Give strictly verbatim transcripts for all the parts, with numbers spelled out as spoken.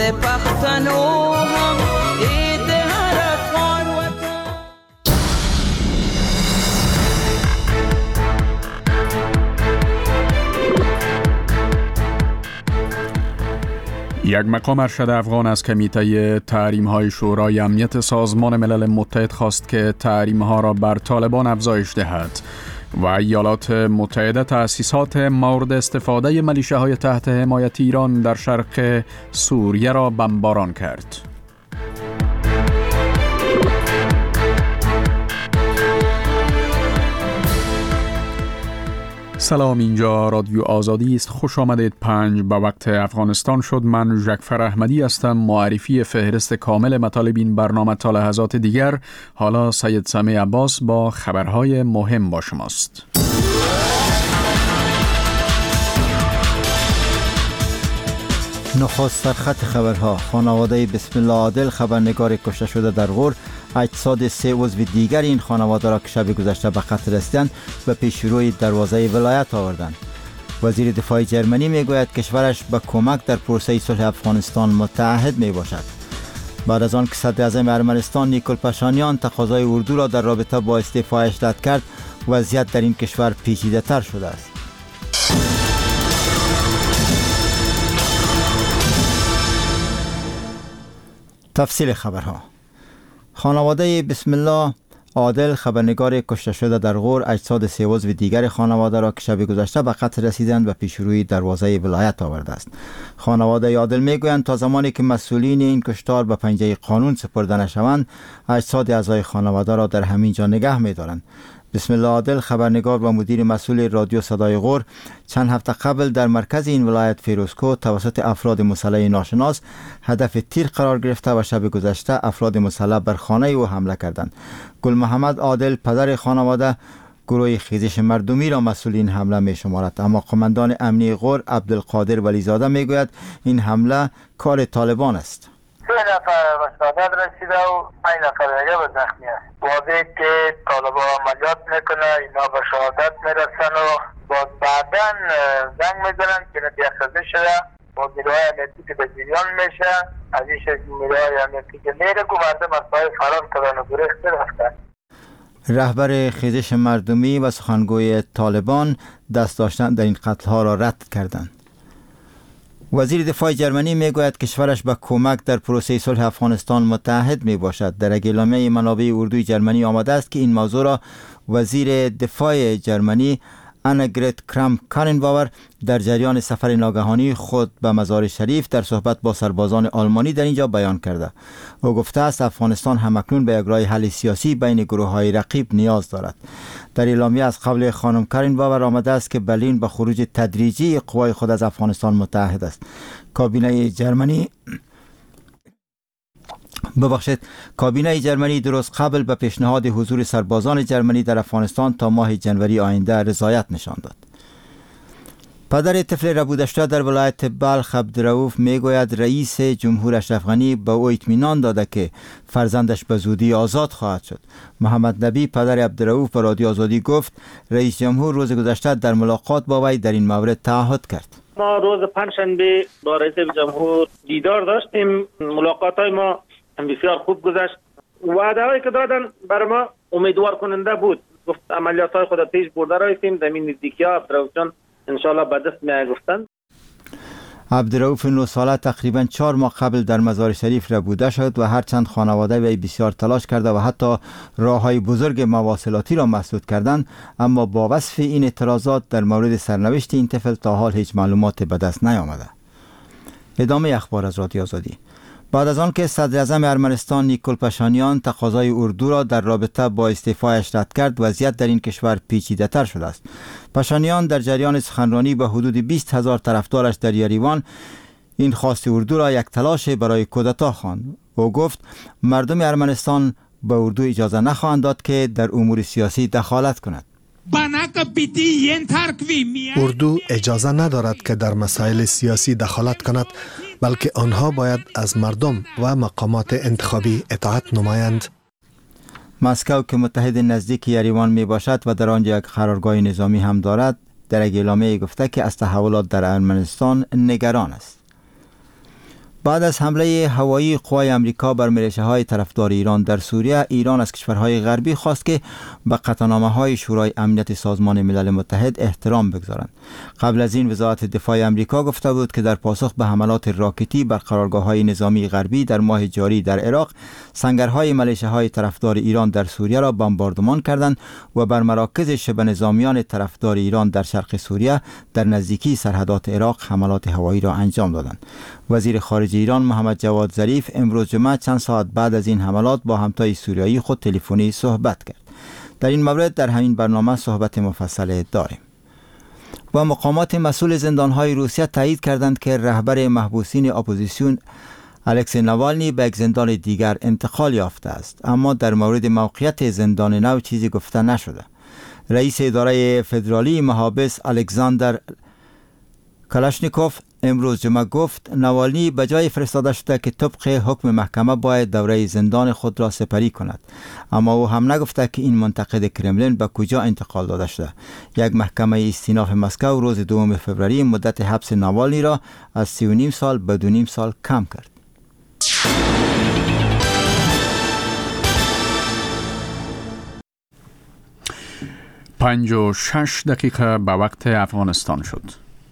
پختنو هم عید هر افغان وطن. یک مقام ارشد افغان از کمیته تحریم‌های شورای امنیت سازمان ملل متحد خواست که تحریم‌ها را بر طالبان افزایش دهد و ایالات متحده تأسیسات مورد استفاده میلیشیاهای تحت حمایت ایران در شرق سوریه را بمباران کرد. سلام، اینجا رادیو آزادی است. خوش آمدید. پنج به وقت افغانستان شد. من جعفر احمدی هستم. معرفی فهرست کامل مطالب این برنامه تا لحظات دیگر. حالا سید سمیع عباس با خبرهای مهم با شماست. نخست سرخط خبرها: خانواده بسم الله عادل خبرنگار کشته شده در غور اجساد سه عضو دیگر این خانواده را که شب گذشته به قتل رسیدند به پیش روی دروازه ولایت آوردند. وزیر دفاع جرمنی میگوید کشورش به کمک در پروسه صلح افغانستان متعهد می باشد. بعد از آن که صدر اعظم ارمنستان نیکول پاشانیان تقاضای اردو را در رابطه با استعفایش رد کرد، وضعیت در این کشور پیچیده تر شده است. تفصیل خبرها: خانواده بسم الله عادل خبرنگار کشته شده در غور اجساد سه عضو دیگر خانواده را که شب گذشته به قتل رسیدند و پیش روی دروازه ولایت آورده است. خانواده عادل میگویند تا زمانی که مسئولین این کشتار به پنجه قانون سپرده نشوند، اجساد اعضای خانواده را در همین جا نگه می‌دارند. بسم الله عادل خبرنگار و مدیر مسئول رادیو صدای غور چند هفته قبل در مرکز این ولایت فیروزکوه توسط افراد مسلح ناشناس هدف تیر قرار گرفته و شب گذشته افراد مسلح بر خانه او حمله کردند. گل محمد عادل پدر خانواده گروه خیزش مردمی را مسئول این حمله می شمارد، اما قماندان امنی غور عبدالقادر ولیزاده می گوید این حمله کار طالبان است. سه نفر به شهادت رسیده و پنج نفر دیگه به زخمی است. واضح که طالبان عملیات میکنه، اینا به شهادت میرسن و باز بعدا زنگ میزنن که نتیجه شده با نیروهای امنیتی که به جریان میشه. از این شکل نیروهای امنیتی که میره که مردم از پای فرار کردن و گریخته رفتن. رهبر خیزش مردمی و سخنگوی طالبان دست داشتن در این قتل‌ها را رد کردند. وزیر دفاع جرمنی میگوید کشورش به کمک در پروسه صلح افغانستان متعهد می باشد. در اعلامیه منابع اردوی جرمنی آمده است که این موضوع را وزیر دفاع جرمنی آناگرت کرام کارنباور در جریان سفر ناگهانی خود به مزار شریف در صحبت با سربازان آلمانی در اینجا بیان کرده. او گفته است افغانستان همکنون به یک راه حل سیاسی بین گروه‌های رقیب نیاز دارد. در اعلامیه از قبل خانم کارنباور آمده است که برلین به خروج تدریجی قوای خود از افغانستان متعهد است. کابینه جرمنی ببخشید کابینه جرمنی درست قبل به پیشنهاد حضور سربازان جرمنی در افغانستان تا ماه جنوری آینده رضایت نشان داد. پدر طفل ربوده شده در ولایت بلخ عبدالرؤوف میگوید رئیس جمهور اشرف غنی به او اطمینان داده که فرزندش به زودی آزاد خواهد شد. محمد نبی پدر عبدالرؤوف به رادیو آزادی گفت رئیس جمهور روز گذشته در ملاقات با وی در این مورد تعهد کرد. ما روز پنجشنبه با رئیس جمهور دیدار داشتیم. ملاقات‌های ما بسیار خوب گذشت. وعده‌هایی که دادن برای ما امیدوار کننده بود. گفت عملیات‌های خود پیش برده راییم در این نزدیکی‌ها عبدالرؤوف جان انشالله به دست می گفتند. عبدالرؤوف نه ساله تقریبا چهار ماه قبل در مزار شریف ربوده شد و هرچند خانواده وی بسیار تلاش کرده و حتی راه‌های بزرگ مواصلاتی را مسدود کردند، اما با وصف این اعتراضات در مورد سرنوشت این طفل تا حال هیچ معلومات به دست نیامده. ادامه اخبار از رادیو آزادی. بعد از آن که صدر اعظم ارمنستان نیکول پاشانیان تقاضای اردو را در رابطه با استعفایش رد کرد، وضعیت در این کشور پیچیده تر شده است. پاشانیان در جریان سخنرانی به حدود بیست هزار طرفدارش در یریوان این خواست اردو را یک تلاش برای کودتا خواند. او گفت مردم ارمنستان به اردو اجازه نخواهند داد که در امور سیاسی دخالت کند. اردو اجازه ندارد که در مسائل سیاسی دخالت کند، بلکه آنها باید از مردم و مقامات انتخابی اطاعت نمایند. مسکو که متحد نزدیک یریوان می باشد و در آنجا یک قرارگاه نظامی هم دارد، در یک اعلامیه گفته که از تحولات در ارمنستان نگران است. بعد از حمله هوایی قوای امریکا بر میلیشه‌های طرفدار ایران در سوریه، ایران از کشورهای غربی خواست که به قطعنامه‌های شورای امنیت سازمان ملل متحد احترام بگذارند. قبل از این وزارت دفاع امریکا گفته بود که در پاسخ به حملات راکتی بر قرارگاه‌های نظامی غربی در ماه جاری در عراق، سنگرهای میلیشه‌های طرفدار ایران در سوریه را بمباردمان کردند و بر مراکز شبه نظامیان طرفدار ایران در شرق سوریه در نزدیکی سرحدات عراق حملات هوایی را انجام دادند. وزیر خارجه ایران محمد جواد ظریف امروز جمعه چند ساعت بعد از این حملات با همتای سوریایی خود تلفنی صحبت کرد. در این مورد در همین برنامه صحبت مفصل داریم. و مقامات مسئول زندانهای روسیه تایید کردند که رهبر محبوسین اپوزیسیون الکسی ناوالنی به یک زندان دیگر انتقال یافته است، اما در مورد موقعیت زندان نو چیزی گفته نشده. رئیس اداره فدرالی محابس الکساندر کلاشنیکوف امروز جمعه گفت ناوالنی به جای فرستاده شده که طبق حکم محکمه باید دوره زندان خود را سپری کند، اما او هم نگفته که این منتقد کرملین به کجا انتقال داده شده. یک محکمه استیناف مسکو روز دوم فوریه مدت حبس ناوالنی را از سی و نیم سال به دو نیم سال کم کرد. پنج و شش دقیقه به وقت افغانستان شد.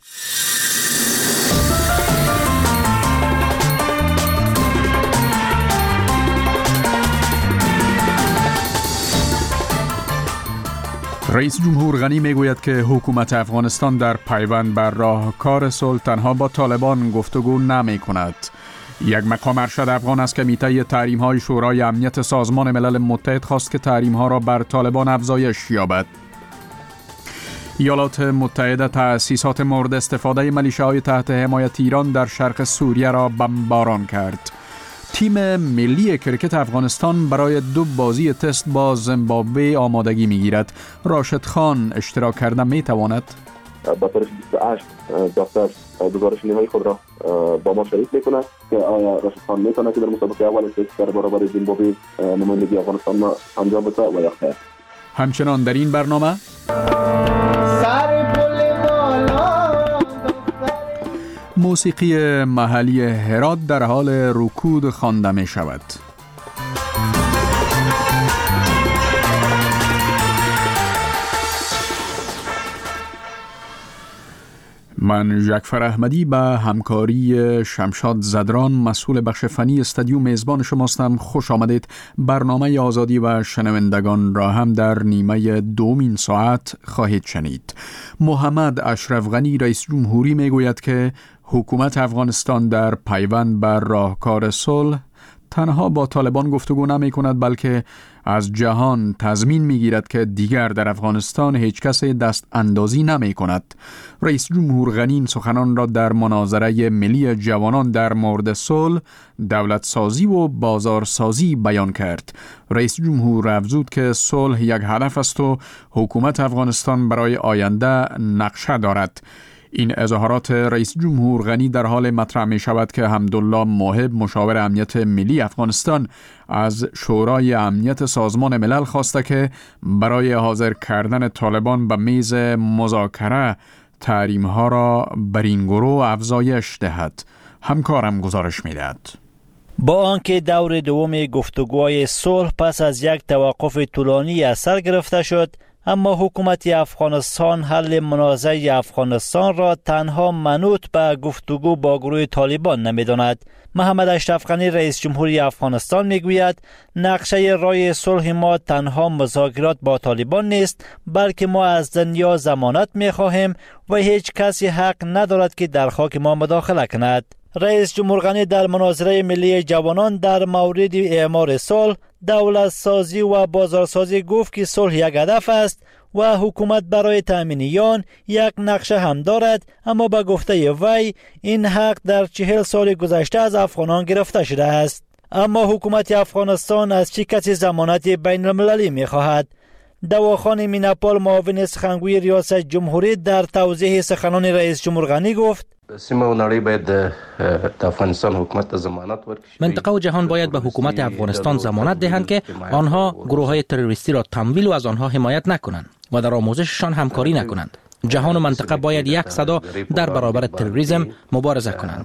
رئیس جمهور غنی میگوید که حکومت افغانستان در پیوند بر راهکار صلح تنها با طالبان گفتگو نمی کند. یک مقام ارشد افغان از کمیته تحریم های شورای امنیت سازمان ملل متحد خواست که تحریم ها را بر طالبان افزایش یابد. ایالات متحده تأسیسات مورد استفاده میلیشه‌های تحت حمایت ایران در شرق سوریه را بمباران کرد. تیم ملی کرکت افغانستان برای دو بازی تست با زیمبابوه آمادگی میگیرد. راشد خان اشتراک کرده میتواند؟ با تاریخ بیست و هشت دفتر گزارش نهایی خود را با ما شریک میکنه که آیا راشد خان میتونه که در مسابقه اول تست در برابر زیمبابوه نمایندگی افغانستان را انجام بده و یا خیر. همچنان در این برنامه موسیقی محلی هرات در حال رکود خوانده می شود. من جعفر احمدی به همکاری شمشاد زدران مسئول بخش فنی استادیو میزبان شماستم. خوش آمدید. برنامه آزادی و شنوندگان را هم در نیمه دومین ساعت خواهید شنید. محمد اشرف غنی رئیس جمهوری میگوید که حکومت افغانستان در پیوند بر راهکار صلح تنها با طالبان گفتگو نمی کند، بلکه از جهان تضمین می گیرد که دیگر در افغانستان هیچ کس دست اندازی نمی کند. رئیس جمهور غنی این سخنان را در مناظره ملی جوانان در مورد صلح، دولت سازی و بازار سازی بیان کرد. رئیس جمهور افزود که صلح یک هدف است و حکومت افغانستان برای آینده نقشه دارد. این اظهارات رئیس جمهور غنی در حال مطرح می شود که حمدالله موهب مشاور امنیت ملی افغانستان از شورای امنیت سازمان ملل خواسته که برای حاضر کردن طالبان به میز مذاکره تحریم ها را بر این گروه افزایش دهد. همکارم گزارش می دهد. با آنکه دور دوم گفتگوهای صلح پس از یک توقف طولانی از سر گرفته شد، اما حکومت افغانستان حل منازعه افغانستان را تنها منوط به گفتگو با گروه طالبان نمی‌داند. محمد اشرف غنی رئیس جمهوری افغانستان میگوید نقشه راه صلح ما تنها مذاکرات با طالبان نیست، بلکه ما از دنیا ضمانت می‌خواهیم و هیچ کسی حق ندارد که در خاک ما مداخله کند. رئیس جمهور غنی در مناظره ملی جوانان در مورد اعمار صلح، دولت سازی و بازار سازی گفت که صلح یک هدف است و حکومت برای تأمین آن یک نقشه هم دارد، اما به گفته وی این حق در چهل سال گذشته از افغانان گرفته شده است. اما حکومت افغانستان از چه کسی ضمانت بین المللی می خواهد؟ دواخان میناپال معاون سخنگوی ریاست جمهوری در توضیح سخنان رئیس جمهور غنی گفت سیمه و نړۍ باید د افغانستان حکومت ته ضمانت ورکړي. منطقه و جهان باید به حکومت افغانستان ضمانت دهند که آنها گروه‌های تروریستی را تمویل و از آنها حمایت نکنند و در آموزششان همکاری نکنند. جهان و منطقه باید یک صدا در برابر تروریسم مبارزه کنند.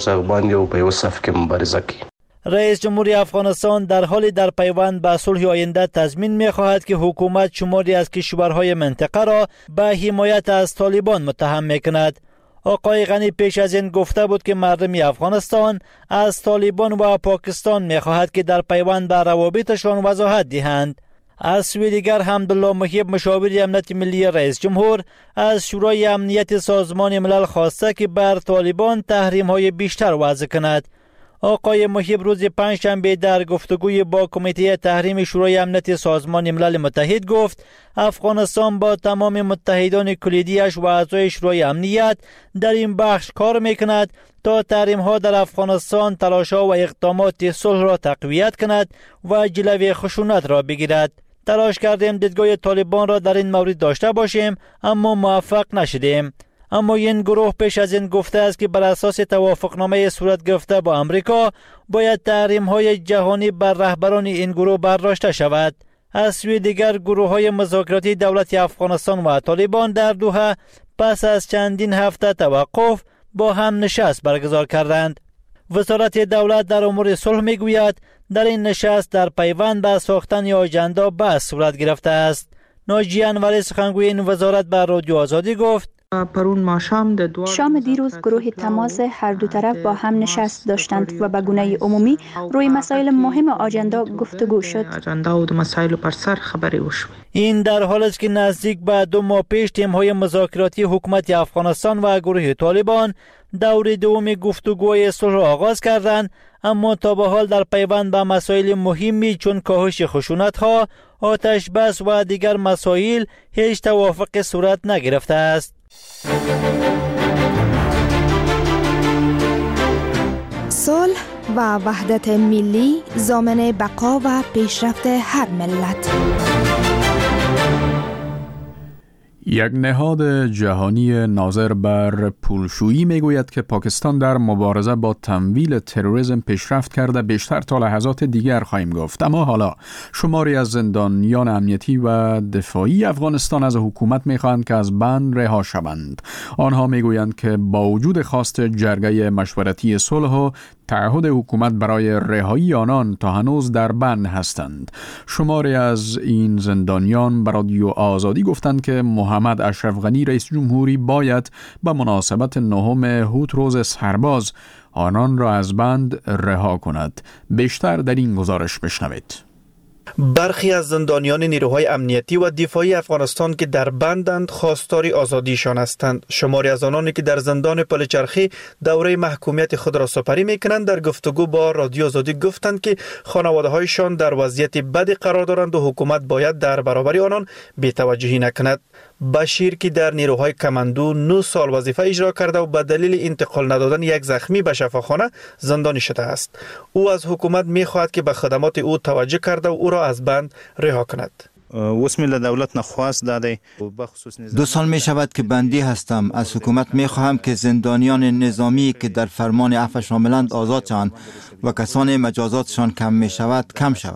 رئیس جمهوری افغانستان در حال در پیوند به صلح آینده تضمین می خواهد که حکومت شماری از کشورهای منطقه را به حمایت از طالبان متهم می کند. آقای غنی پیش از این گفته بود که مردم افغانستان از طالبان و پاکستان می خواهد که در پیوند به روابطشان وضاحت دهند. از سوی دیگر حمدالله محیب مشاور امنیت ملی رئیس جمهور از شورای امنیت سازمان ملل خواسته که بر طالبان تحریم های بیشتر وضع کند. آقای محیب روز پنجشنبه در گفتگوی با کمیته تحریم شورای امنیت سازمان ملل متحد گفت افغانستان با تمام متحدان کلیدیش و اعضای شورای امنیت در این بخش کار میکند تا تحریم ها در افغانستان تلاش‌ها و اقدامات صلح را تقویت کند و جلوی خشونت را بگیرد. تلاش کردیم دیدگاه طالبان را در این مورد داشته باشیم اما موفق نشدیم. اما این گروه پیش از این گفته است که بر اساس توافقنامه صورت گرفته با امریکا باید تحریم های جهانی بر رهبران این گروه برداشته شود. از سوی دیگر گروه های مذاکراتی دولت افغانستان و طالبان در دوحه پس از چندین هفته توقف با هم نشست برگزار کردند. وزارت دولت در امور صلح میگوید در این نشست در پیوند به ساختن آژاندا بحث صورت گرفته است. ناجی انوری سخنگوی این وزارت بر رادیو آزادی گفت شام دیروز گروه تماس هر دو طرف با هم نشست داشتند و به گونه عمومی روی مسائل مهم آژاندا گفتگو شد. این در حال است که نزدیک به دو ماه پیش تیم‌های مذاکراتی حکومت افغانستان و گروه طالبان دور دوم گفتگوی صلح را آغاز کردند، اما تا به حال در پیوند به مسائل مهمی چون کاهش خشونت‌ها، آتش بس و دیگر مسائل هیچ توافق صورت نگرفته است. صلح و وحدت ملی ضامن بقا و پیشرفت هر ملت. یک نهاد جهانی ناظر بر پولشویی میگوید که پاکستان در مبارزه با تمویل تروریسم پیشرفت کرده. بیشتر تا لحظات دیگر خواهیم گفت. اما حالا شماری از زندانیان امنیتی و دفاعی افغانستان از حکومت میخواهند که از بند رها شوند. آنها میگویند که با وجود خواست جرگه مشورتی صلح و تعهد حکومت برای رهایی آنان تا هنوز در بند هستند. شماری از این زندانیان به رادیو آزادی گفتند که محمد اشرف غنی رئیس جمهوری باید به مناسبت نهم هوتروز سرباز آنان را از بند رها کند. بیشتر در این گزارش بشنوید. برخی از زندانیان نیروهای امنیتی و دفاعی افغانستان که در بندند خواستار آزادیشان هستند. شماری از آنانی که در زندان پلچرخی دوره محکومیت خود را سپری میکنند در گفتگو با رادیو آزادی گفتند که خانواده هایشان در وضعیت بدی قرار دارند و حکومت باید در برابر آنان بی‌توجهی نکند. بشیر که در نیروهای کماندو نه سال وظیفه اجرا کرده و به دلیل انتقال ندادن یک زخمی به شفاخانه زندانی شده است. او از حکومت می‌خواهد که به خدمات او توجه کرده و او را از بند رها کند. دو سال می شود که بندی هستم. از حکومت می خواهم که زندانیان نظامی که در فرمان عفو شاملند آزاد شوند و کسان مجازاتشان کم می شود کم شود.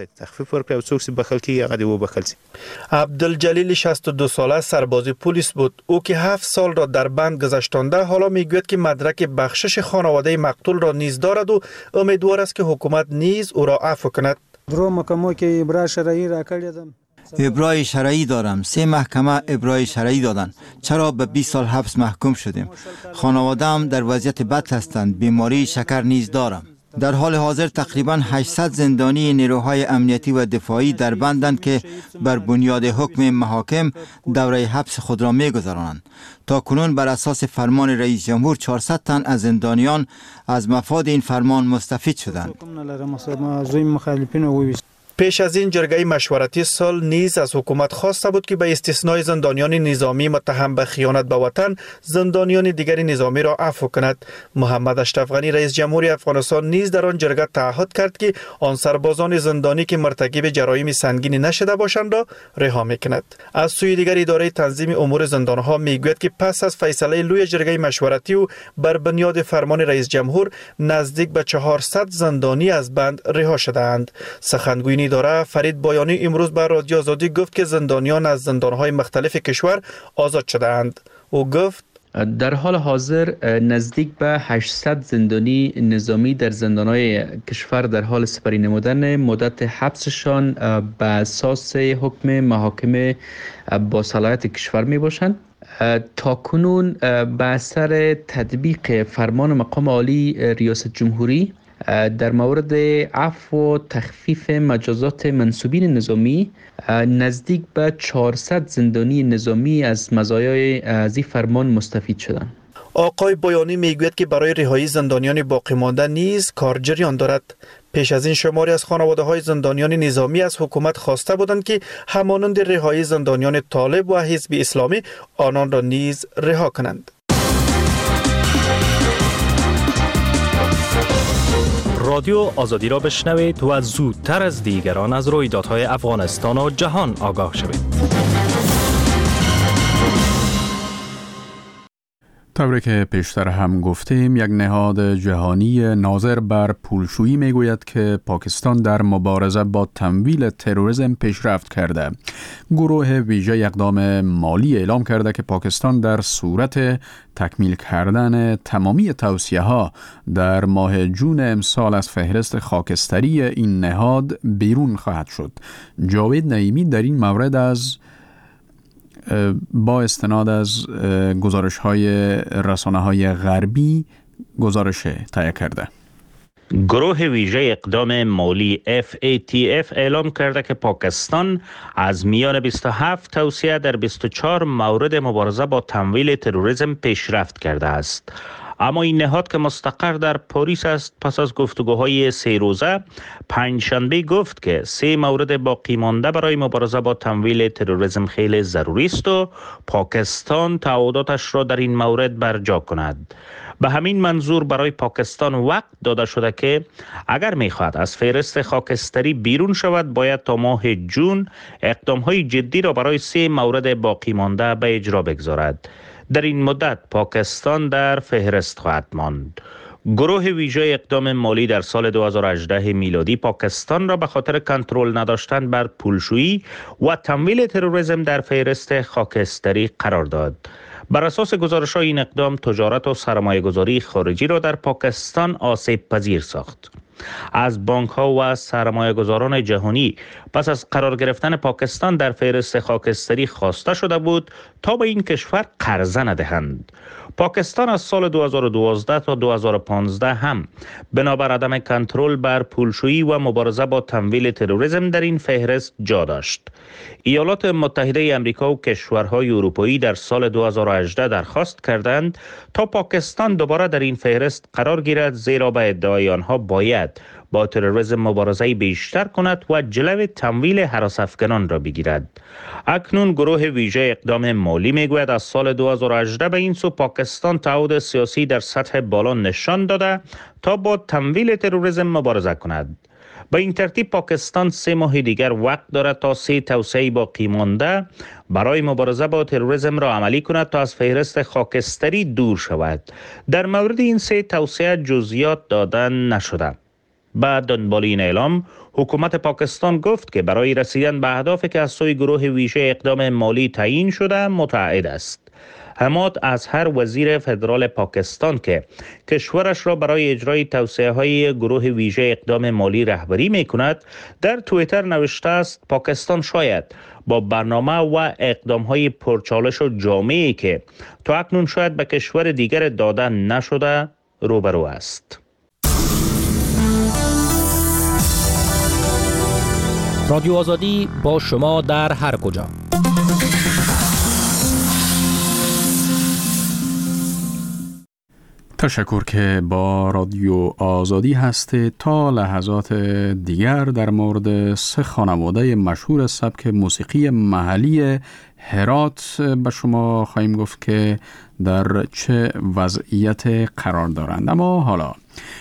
عبدالجلیل شصت و دو ساله سرباز پلیس بود. او که هفت سال را در بند گذشتانده حالا میگوید که مدرک بخشش خانواده مقتول را نیز دارد و امیدوار است که حکومت نیز او را عفو کند. ابرای شرعی دارم. سه محکمه ابرای شرعی دادند. چرا به بیست سال حبس محکوم شدیم؟ خانواده‌ام در وضعیت بد هستند. بیماری شکر نیز دارم. در حال حاضر تقریباً هشتصد زندانی نیروهای امنیتی و دفاعی در بندند که بر بنیاد حکم محاکم دوره حبس خود را می‌گذرانند. تا کنون بر اساس فرمان رئیس جمهور چهارصد تن از زندانیان از مفاد این فرمان مستفید شدند. پیش از این جرگه مشورتی سال نیز از حکومت خواسته بود که به استثنای زندانیان نظامی متهم به خیانت به وطن زندانیان دیگر نظامی را عفو کند. محمد اشرف غنی رئیس جمهوری افغانستان نیز در آن جرگه تعهد کرد که آن سربازان زندانی که مرتکب جرایم سنگین نشده باشند را رها میکند. از سوی دیگر اداره تنظیم امور زندانها میگوید که پس از فیصله لوی جرگه مشورتی و بر بنیاد فرمان رئیس جمهور نزدیک به چهارصد زندانی از بند رها شده‌اند. سخنگوی اداره فرید بایانی امروز به رادیو آزادی گفت که زندانیان از زندانهای مختلف کشور آزاد شده‌اند. او گفت در حال حاضر نزدیک به هشتصد زندانی نظامی در زندانهای کشور در حال سپری نمودن مدت حبسشان به اساس حکم محاکم با صلاحیت کشور می باشند. تا کنون به اثر تطبیق فرمان مقام عالی ریاست جمهوری در مورد عفو و تخفیف مجازات منصوبین نظامی نزدیک به چهارصد زندانی نظامی از مزایای از این فرمان مستفید شدند. آقای بایانی میگوید که برای رهایی زندانیان باقی مانده نیز کار جریان دارد. پیش از این شماری از خانواده‌های زندانیان نظامی از حکومت خواسته بودند که همانند رهایی زندانیان طالب و حزب اسلامی آنان را نیز رها کنند. رادیو آزادی را بشنوید و زودتر از دیگران از رویدادهای افغانستان و جهان آگاه شوید. طوری که پیشتر هم گفتیم، یک نهاد جهانی ناظر بر پولشویی میگوید که پاکستان در مبارزه با تمویل تروریسم پیشرفت کرده. گروه ویژه اقدام مالی اعلام کرده که پاکستان در صورت تکمیل کردن تمامی توصیه ها در ماه جون امسال از فهرست خاکستری این نهاد بیرون خواهد شد. جاوید نعیمی در این مورد از با استناد از گزارش‌های رسانه‌های غربی گزارش تهیه کرده. گروه ویژه اقدام مالی اف ای تی اف اعلام کرده که پاکستان از میان بیست و هفت توصیه در بیست و چهار مورد مبارزه با تمویل تروریسم پیشرفت کرده است. اما این نهاد که مستقر در پاریس است پس از گفتگوهای سه روزه پنجشنبه گفت که سه مورد باقی مانده برای مبارزه با تمویل تروریسم خیلی ضروری است و پاکستان تعهداتش را در این مورد برجا کند. به همین منظور برای پاکستان وقت داده شده که اگر می‌خواهد از فهرست خاکستری بیرون شود باید تا ماه جون اقدام‌های جدی را برای سه مورد باقی مانده به اجرا بگذارد. در این مدت پاکستان در فهرست خواهد ماند. گروه ویژه اقدام مالی در سال دو هزار و هجده میلادی پاکستان را به خاطر کنترل نداشتن بر پولشویی و تمویل تروریسم در فهرست خاکستری قرار داد. بر اساس گزارش‌های این اقدام تجارت و سرمایه‌گذاری خارجی را در پاکستان آسیب پذیر ساخت. از بانک‌ها و سرمایه‌گذاران جهانی پس از قرار گرفتن پاکستان در فهرست خاکستری خواسته شده بود تا به این کشور قرضه ندهند. پاکستان از سال دو هزار و دوازده تا دو هزار و پانزده هم بنابر عدم کنترل بر پولشویی و مبارزه با تمویل تروریسم در این فهرست جا داشت. ایالات متحده آمریکا و کشورهای اروپایی در سال دو هزار و هجده درخواست کردند تا پاکستان دوباره در این فهرست قرار گیرد، زیرا به ادعای آنها باید با تروریسم مبارزه بیشتر کند و جلو تمویل هراس افکنان را بگیرد. اکنون گروه ویژه اقدام مالی میگوید از سال دو هزار و هجده به این سو پاکستان تعهد سیاسی در سطح بالا نشان داده تا با تمویل تروریسم مبارزه کند. به این ترتیب پاکستان سه ماه دیگر وقت دارد تا سه توصیه باقی مانده برای مبارزه با تروریسم را عملی کند تا از فهرست خاکستری دور شود. در مورد این سه توصیه جزئیات دادن نشده. بعد دنبال این اعلام حکومت پاکستان گفت که برای رسیدن به اهدافی که از سوی گروه ویژه اقدام مالی تعیین شده متعهد است. حماد اظهر وزیر فدرال پاکستان که کشورش را برای اجرای توصیه‌های گروه ویژه اقدام مالی رهبری می‌کند در توییتر نوشته است پاکستان شاید با برنامه و اقدام‌های پرچالش و جامعی که تا اکنون شاید به کشور دیگر داده نشده روبرو است. رادیو آزادی با شما در هر کجا. تشکر که با رادیو آزادی هستید. تا لحظات دیگر در مورد سه خانواده مشهور سبک موسیقی محلی هرات به شما خواهیم گفت که در چه وضعیت قرار دارند. اما حالا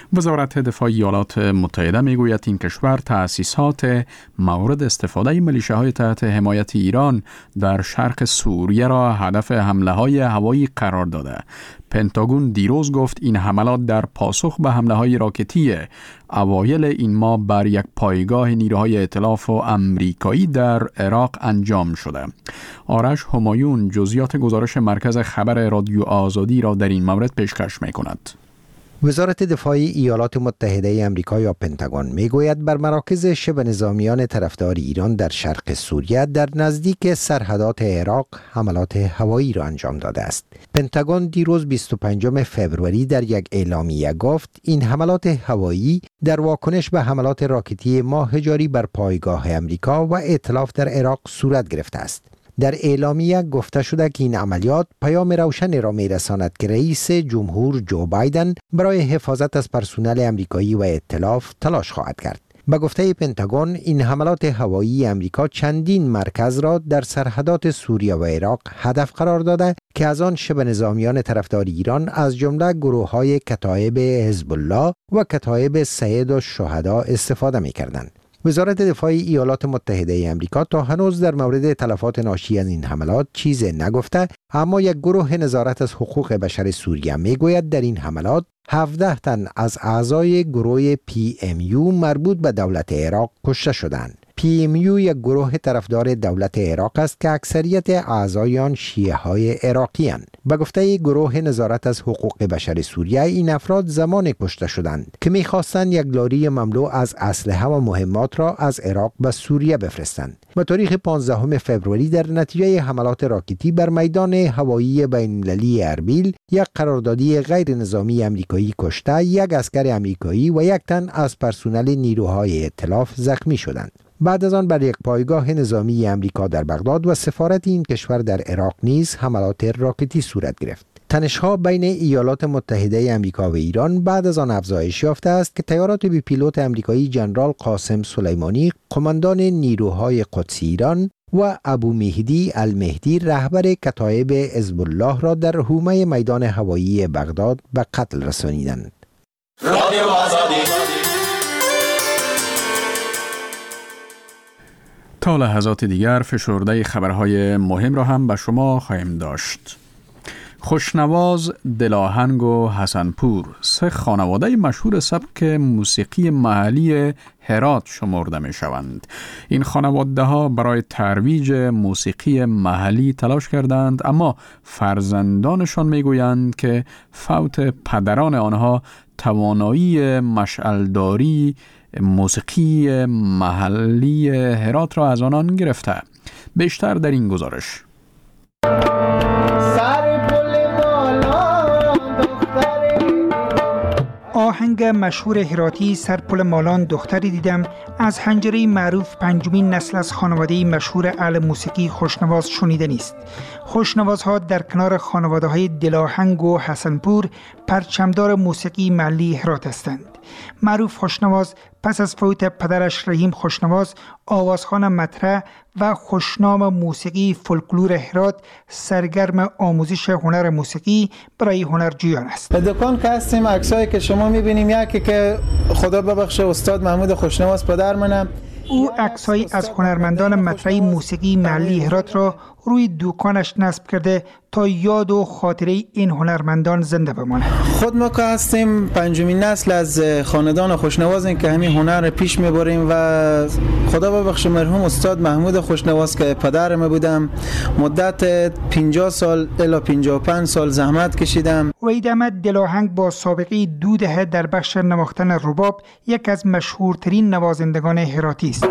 وزارت دفاع ایالات متحده میگوید این کشور تأسیسات مورد استفاده میلیشیاهای تحت حمایت ایران در شرق سوریه را هدف حمله‌های هوایی قرار داده. پنتاگون دیروز گفت این حملات در پاسخ به حمله‌های راکتی اوایل این ماه بر یک پایگاه نیروهای ائتلاف و امریکایی در عراق انجام شده. آرش همایون جزئیات گزارش مرکز خبر رادیو آزادی را در این مورد پیشکش می‌کند. وزارت دفاع ایالات متحده آمریکا یا پنتاگون میگوید بر مراکز شبه نظامیان طرفدار ایران در شرق سوریه در نزدیک سرحدات عراق حملات هوایی را انجام داده است. پنتاگون دیروز بیست و پنجم فوریه در یک اعلامیه گفت این حملات هوایی در واکنش به حملات راکتی ماه جاری بر پایگاه امریکا و ائتلاف در عراق صورت گرفته است. در اعلامیه گفته شده که این عملیات پیام روشنی را می‌رساند که رئیس جمهور جو بایدن برای حفاظت از پرسنل امریکایی و ائتلاف تلاش خواهد کرد. به گفته پنتاگون این حملات هوایی امریکا چندین مرکز را در سرحدات سوریه و عراق هدف قرار داده که از آن شبه نظامیان طرفدار ایران از جمله گروه‌های کتایب حزب الله و کتایب سید الشهدا استفاده می‌کردند. وزارت دفاع ایالات متحده آمریکا تا هنوز در مورد تلفات ناشی از این حملات چیزی نگفته، اما یک گروه نظارت از حقوق بشر سوریه میگوید در این حملات هفده تن از اعضای گروه پی ام یو مربوط به دولت عراق کشته شدند. پی ام یو یک گروه طرفدار دولت عراق است که اکثریت اعضای آن شیعه های عراقی اند. به گفته گروه نظارت از حقوق بشر سوریه این افراد زمان کشته شدند که می‌خواستند یک لاری مملو از اسلحه و مهمات را از عراق به سوریه بفرستند. به تاریخ پانزدهم فوریه در نتیجه حملات راکتی بر میدان هوایی بین‌المللی اربیل یک قراردادی غیر نظامی امریکایی کشته، یک عسکر امریکایی و یک تن از پرسنل نیروهای ائتلاف زخمی شدند. بعد از آن بر یک پایگاه نظامی امریکا در بغداد و سفارت این کشور در عراق نیز حملات راکتی صورت گرفت. تنش‌ها بین ایالات متحده آمریکا و ایران بعد از آن افزایش یافته است که طیارات بی پیلوت امریکایی جنرال قاسم سلیمانی قماندان نیروهای قدسی ایران و ابو مهدی المهدی رهبر کتایب حزب الله را در حومه میدان هوایی بغداد به قتل رسانیدند. تا لحظات دیگر فشرده خبرهای مهم را هم به شما خواهیم داشت. خوشنواز، دلاهنگ و حسنپور سه خانواده مشهور سبک موسیقی محلی هرات شمرده می شوند. این خانواده ها برای ترویج موسیقی محلی تلاش کردند، اما فرزندانشان می گویند که فوت پدران آنها توانایی مشعلداری موسیقی محلی هرات را از آنان گرفته. بیشتر در این گزارش. آهنگ مشهور هراتی سرپل مالان دختری دیدم از حنجره معروف پنجمین نسل از خانواده مشهور اهل موسیقی خوشنواز شنیده نیست. خوشنوازها در کنار خانواده های دلاهنگ و حسنپور پرچمدار موسیقی محلی هرات هستند. معروف خوشنواز پس از فوت پدرش رحیم خوشنواز آوازخوان مطرح و خوشنام موسیقی فولکلور هرات سرگرم آموزش هنر موسیقی برای هنرجویان است. دکان که هستیم عکسایی که شما میبینیم یکی که خدا ببخشه استاد محمود خوشنواز پدر منم. او عکسایی از هنرمندان مطرح موسیقی محلی هرات را روی دکانش نصب کرده تا یاد و خاطره این هنرمندان زنده بماند. خود ما که هستیم پنجمین نسل از خاندان خوشنوازیم که همین هنر پیش میبریم و خدا ببخشه مرحوم استاد محمود خوشنواز که پدر ما بودم مدت پنجاه سال الی پنجاه و پنج سال زحمت کشیدم. وحید احمد دلاهنگ با سابقه دو دهه در بخش نواختن رباب یک از مشهورترین نوازندگان هراتی است.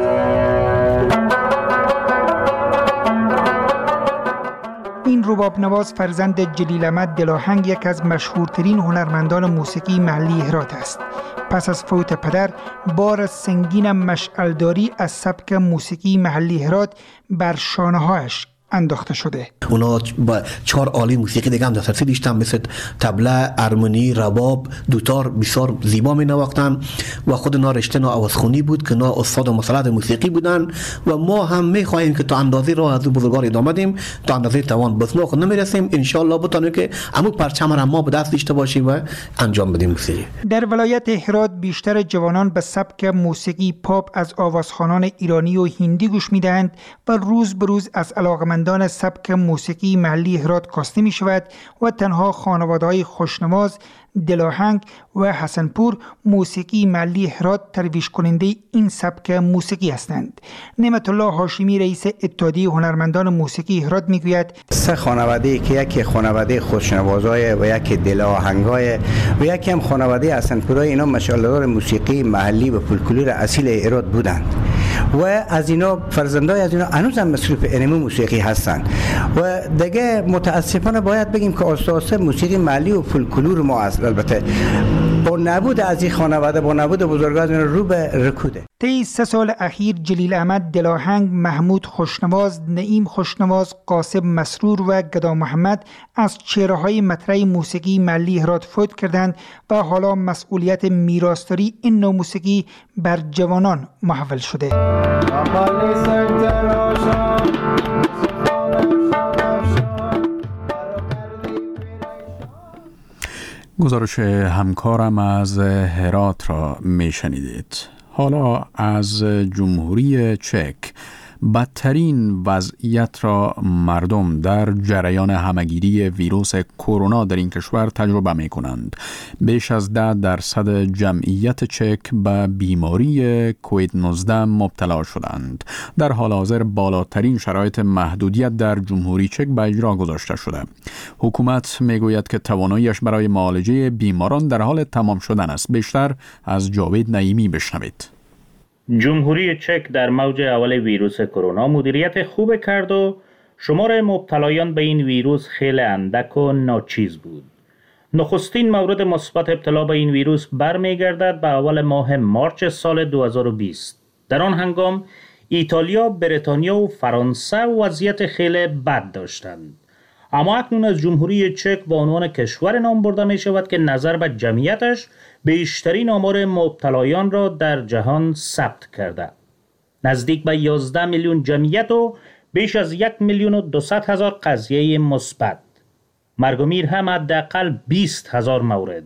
این رباب نواز فرزند جلیل احمد دلاهنگ یک از مشهورترین هنرمندان موسیقی محلی هرات است. پس از فوت پدر بار سنگین مشعلداری از سبک موسیقی محلی هرات بر شانه‌هایش انداخته شده. اونا با چهار آله موسیقی دیگه هم دسترسی داشتن، مثل طبله، ارمنی، رباب، دوتار بسیار زیبا می نواختن و خود اونا رشته نا آوازخونی بود که اونا استاد مسلط موسیقی بودن و ما هم می خواهیم که تا اندازه راه از بزرگوار ادامه بدیم، تا اندازه توان بس ما خود نمیرسیم، ان شاء الله بتونیم که عمو پرچم را ما به دست داشته باشیم و انجام بدیم موسیقی. در ولایت هرات بیشتر جوانان به سبک موسیقی پاپ از آوازخوانان ایرانی و هندی گوش میدهند و روز به روز از علاقمندان سبک موسیقی محلی هرات کاسته می شود و تنها خانواده‌های خوشنواز، دلاهنگ و حسنپور موسیقی محلی هرات ترویج کننده این سبک موسیقی هستند. نعمت الله هاشمی رئیس اتحادیه هنرمندان موسیقی هرات میگوید سه خانواده که یکی خانواده خوشنوازای و یکی دلاهنگای و یکی هم خانواده حسنپورای، اینا مشعله‌دار موسیقی محلی و فولکلور اصیل هرات بودند و از اینا فرزندای از اینا هنوز هم مصروف انمو موسیقی هستند و دیگه متاسفانه باید بگیم که اساسه موسیقی محلی و فولکلور ما است. البته با نبود از این خانواده، با نبود بزرگان رو به رکوده. طی سه سال اخیر جلیل احمد دلاهنگ، محمود خوشنواز، نعیم خوشنواز، قاسم مسرور و گدا محمد از چهره‌های مطرح موسیقی محلی هرات فوت کردند و حالا مسئولیت میراثداری این نوع موسیقی بر جوانان محول شده. گزارش همکارم از هرات را می شنیدید. حالا از جمهوری چک. بدترین وضعیت را مردم در جریان همگیری ویروس کرونا در این کشور تجربه می کنند. بیش از ده درصد جمعیت چک به بیماری کووید نوزده مبتلا شدند. در حال حاضر بالاترین شرایط محدودیت در جمهوری چک به اجرا گذاشته شده. حکومت می گوید که تواناییش برای معالجه بیماران در حال تمام شدن است. بیشتر از جاوید نعیمی بشنوید. جمهوری چک در موج اول ویروس کرونا مدیریت خوب کرد و شمار مبتلایان به این ویروس خیلی اندک و ناچیز بود. نخستین مورد مثبت ابتلا به این ویروس برمیگردد به اول ماه مارچ سال دو هزار و بیست. در آن هنگام ایتالیا، بریتانیا و فرانسه وضعیت خیلی بد داشتند. اما اکنون از جمهوری چک به عنوان کشور نام برده می شود که نظر به جمعیتش بیشترین آمار مبتلایان را در جهان ثبت کرده. نزدیک به یازده میلیون جمعیت و بیش از یک میلیون و دویست هزار قضیه مثبت. مرگ و میر هم حداقل بیست هزار مورد.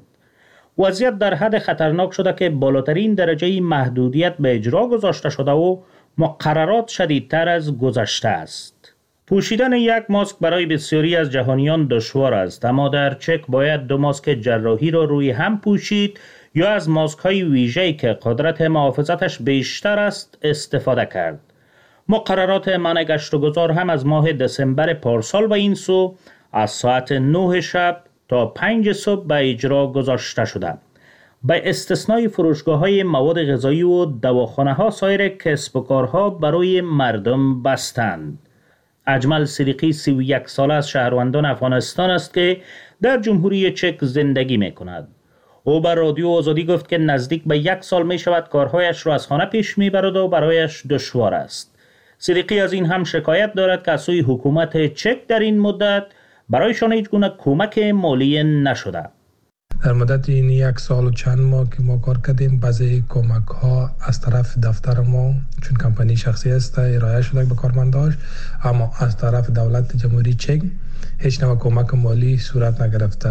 وضعیت در حد خطرناک شده که بالاترین درجه محدودیت به اجرا گذاشته شده و مقررات شدیدتر از گذشته است. پوشیدن یک ماسک برای بسیاری از جهانیان دشوار است، اما در چک باید دو ماسک جراحی را روی هم پوشید یا از ماسک های ویژه‌ای که قدرت محافظتش بیشتر است استفاده کرد. مقررات منع گشت و گذار هم از ماه دسامبر پارسال به این سو از ساعت نه شب تا پنج صبح به اجرا گذاشته شده. به استثنای فروشگاه‌های مواد غذایی و دواخانه‌ها سایر کسب و کارها برای مردم بستند. اجمل صدیقی سی و یک ساله از شهروندان افغانستان است که در جمهوری چک زندگی می کند. او بر رادیو آزادی گفت که نزدیک به یک سال می شود کارهایش را از خانه پیش می برد و برایش دشوار است. صدیقی از این هم شکایت دارد که از سوی حکومت چک در این مدت برایشان هیچ گونه کمک مالی نشده. در مدت این یک سال و چند ماه که ما کار کردیم، بعضی کمک ها از طرف دفتر ما، چون کمپانی شخصی است، ارائه شده به کارمنداش، اما از طرف دولت جمهوری چک هیچ نوع کمک مالی صورت نگرفته.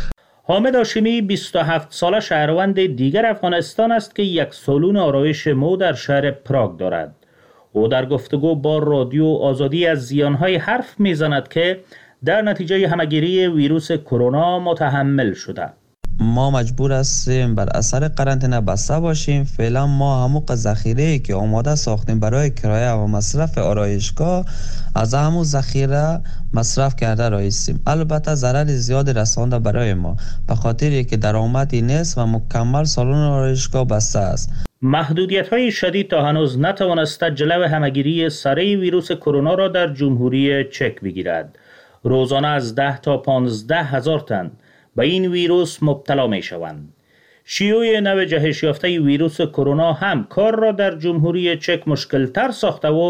حامد هاشمی بیست و هفت ساله شهروند دیگر افغانستان است که یک سالن آرایش مو در شهر پراگ دارد. او در گفتگو با رادیو آزادی از زیانهای حرف میزند که در نتیجه همگیری ویروس کرونا متحمل شده. ما مجبور هستیم بر اثر قرنطینه بسته باشیم. فعلا ما همون ذخیره‌ای که آماده ساختیم برای کرایه و مصرف آرایشگاه از همون ذخیره مصرف کرده رایستیم. البته ضرر زیاد رسانده برای ما به خاطری که درآمدی نیست و مکمل سالن آرایشگاه بسته است. محدودیت‌های شدید تا هنوز نتوانسته جلو همگیری سره ویروس کرونا را در جمهوری چک بگیرد. روزانه از ده تا پانزده هزار تن به این ویروس مبتلا می شوند. شیوع نو جهش یافته ویروس کرونا هم کار را در جمهوری چک مشکل تر ساخته و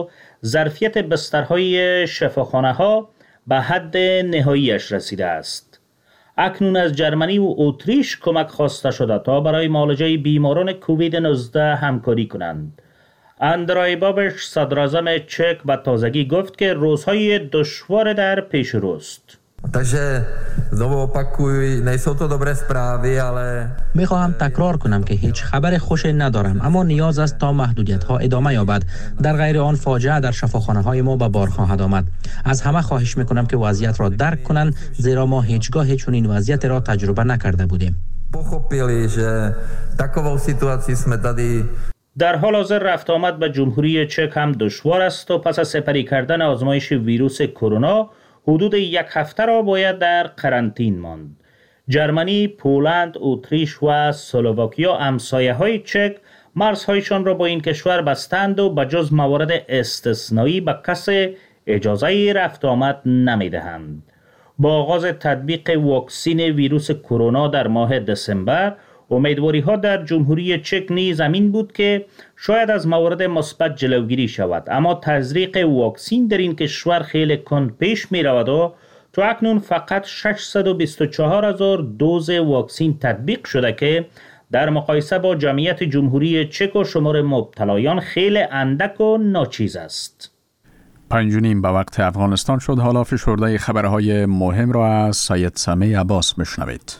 ظرفیت بسترهای شفاخانه ها به حد نهاییش رسیده است. اکنون از جرمنی و اتریش کمک خواسته شده تا برای معالجه بیماران کووید نوزده همکاری کنند. اندرای بابش صدراعظم چک به تازگی گفت که روزهای دشوار در پیش روست. Takže znovu opakuj, nejsou to dobré zprávy, ale می خواهم تکرار کنم که هیچ خبر خوش ندارم، اما نیاز است تا محدودیت ها ادامه یابد. در غیر آن فاجعه در شفاخانه های ما به بار خواهد آمد. از همه خواهش می کنم که وضعیت را درک کنند، زیرا ما هیچگاه چنین وضعیت را تجربه نکرده بودیم. pochopili, že takovou situaci jsme tady. در حال حاضر رفت آمد به جمهوری چک هم دشوار است و پس از سپری کردن آزمایش ویروس کرونا حدود یک هفته را باید در قرنطین ماند. جرمنی، پولند، اتریش و اسلواکیا همسایه های چک مرزهایشان را با این کشور بستند و به جز موارد استثنایی به کس اجازه رفت آمد نمی دهند. با آغاز تطبیق واکسین ویروس کرونا در ماه دسامبر، امیدواری ها در جمهوری چک نیز همین بود که شاید از موارد مثبت جلوگیری شود، اما تزریق واکسین در این کشور خیلی کند پیش می رود و تا اکنون فقط ششصد و بیست و چهار هزار دوز واکسین تطبیق شده که در مقایسه با جمعیت جمهوری چک و شمار مبتلایان خیلی اندک و ناچیز است. پنج و نیم به وقت افغانستان شد. حالا فشرده خبرهای مهم را از سید سمیع عباس بشنوید.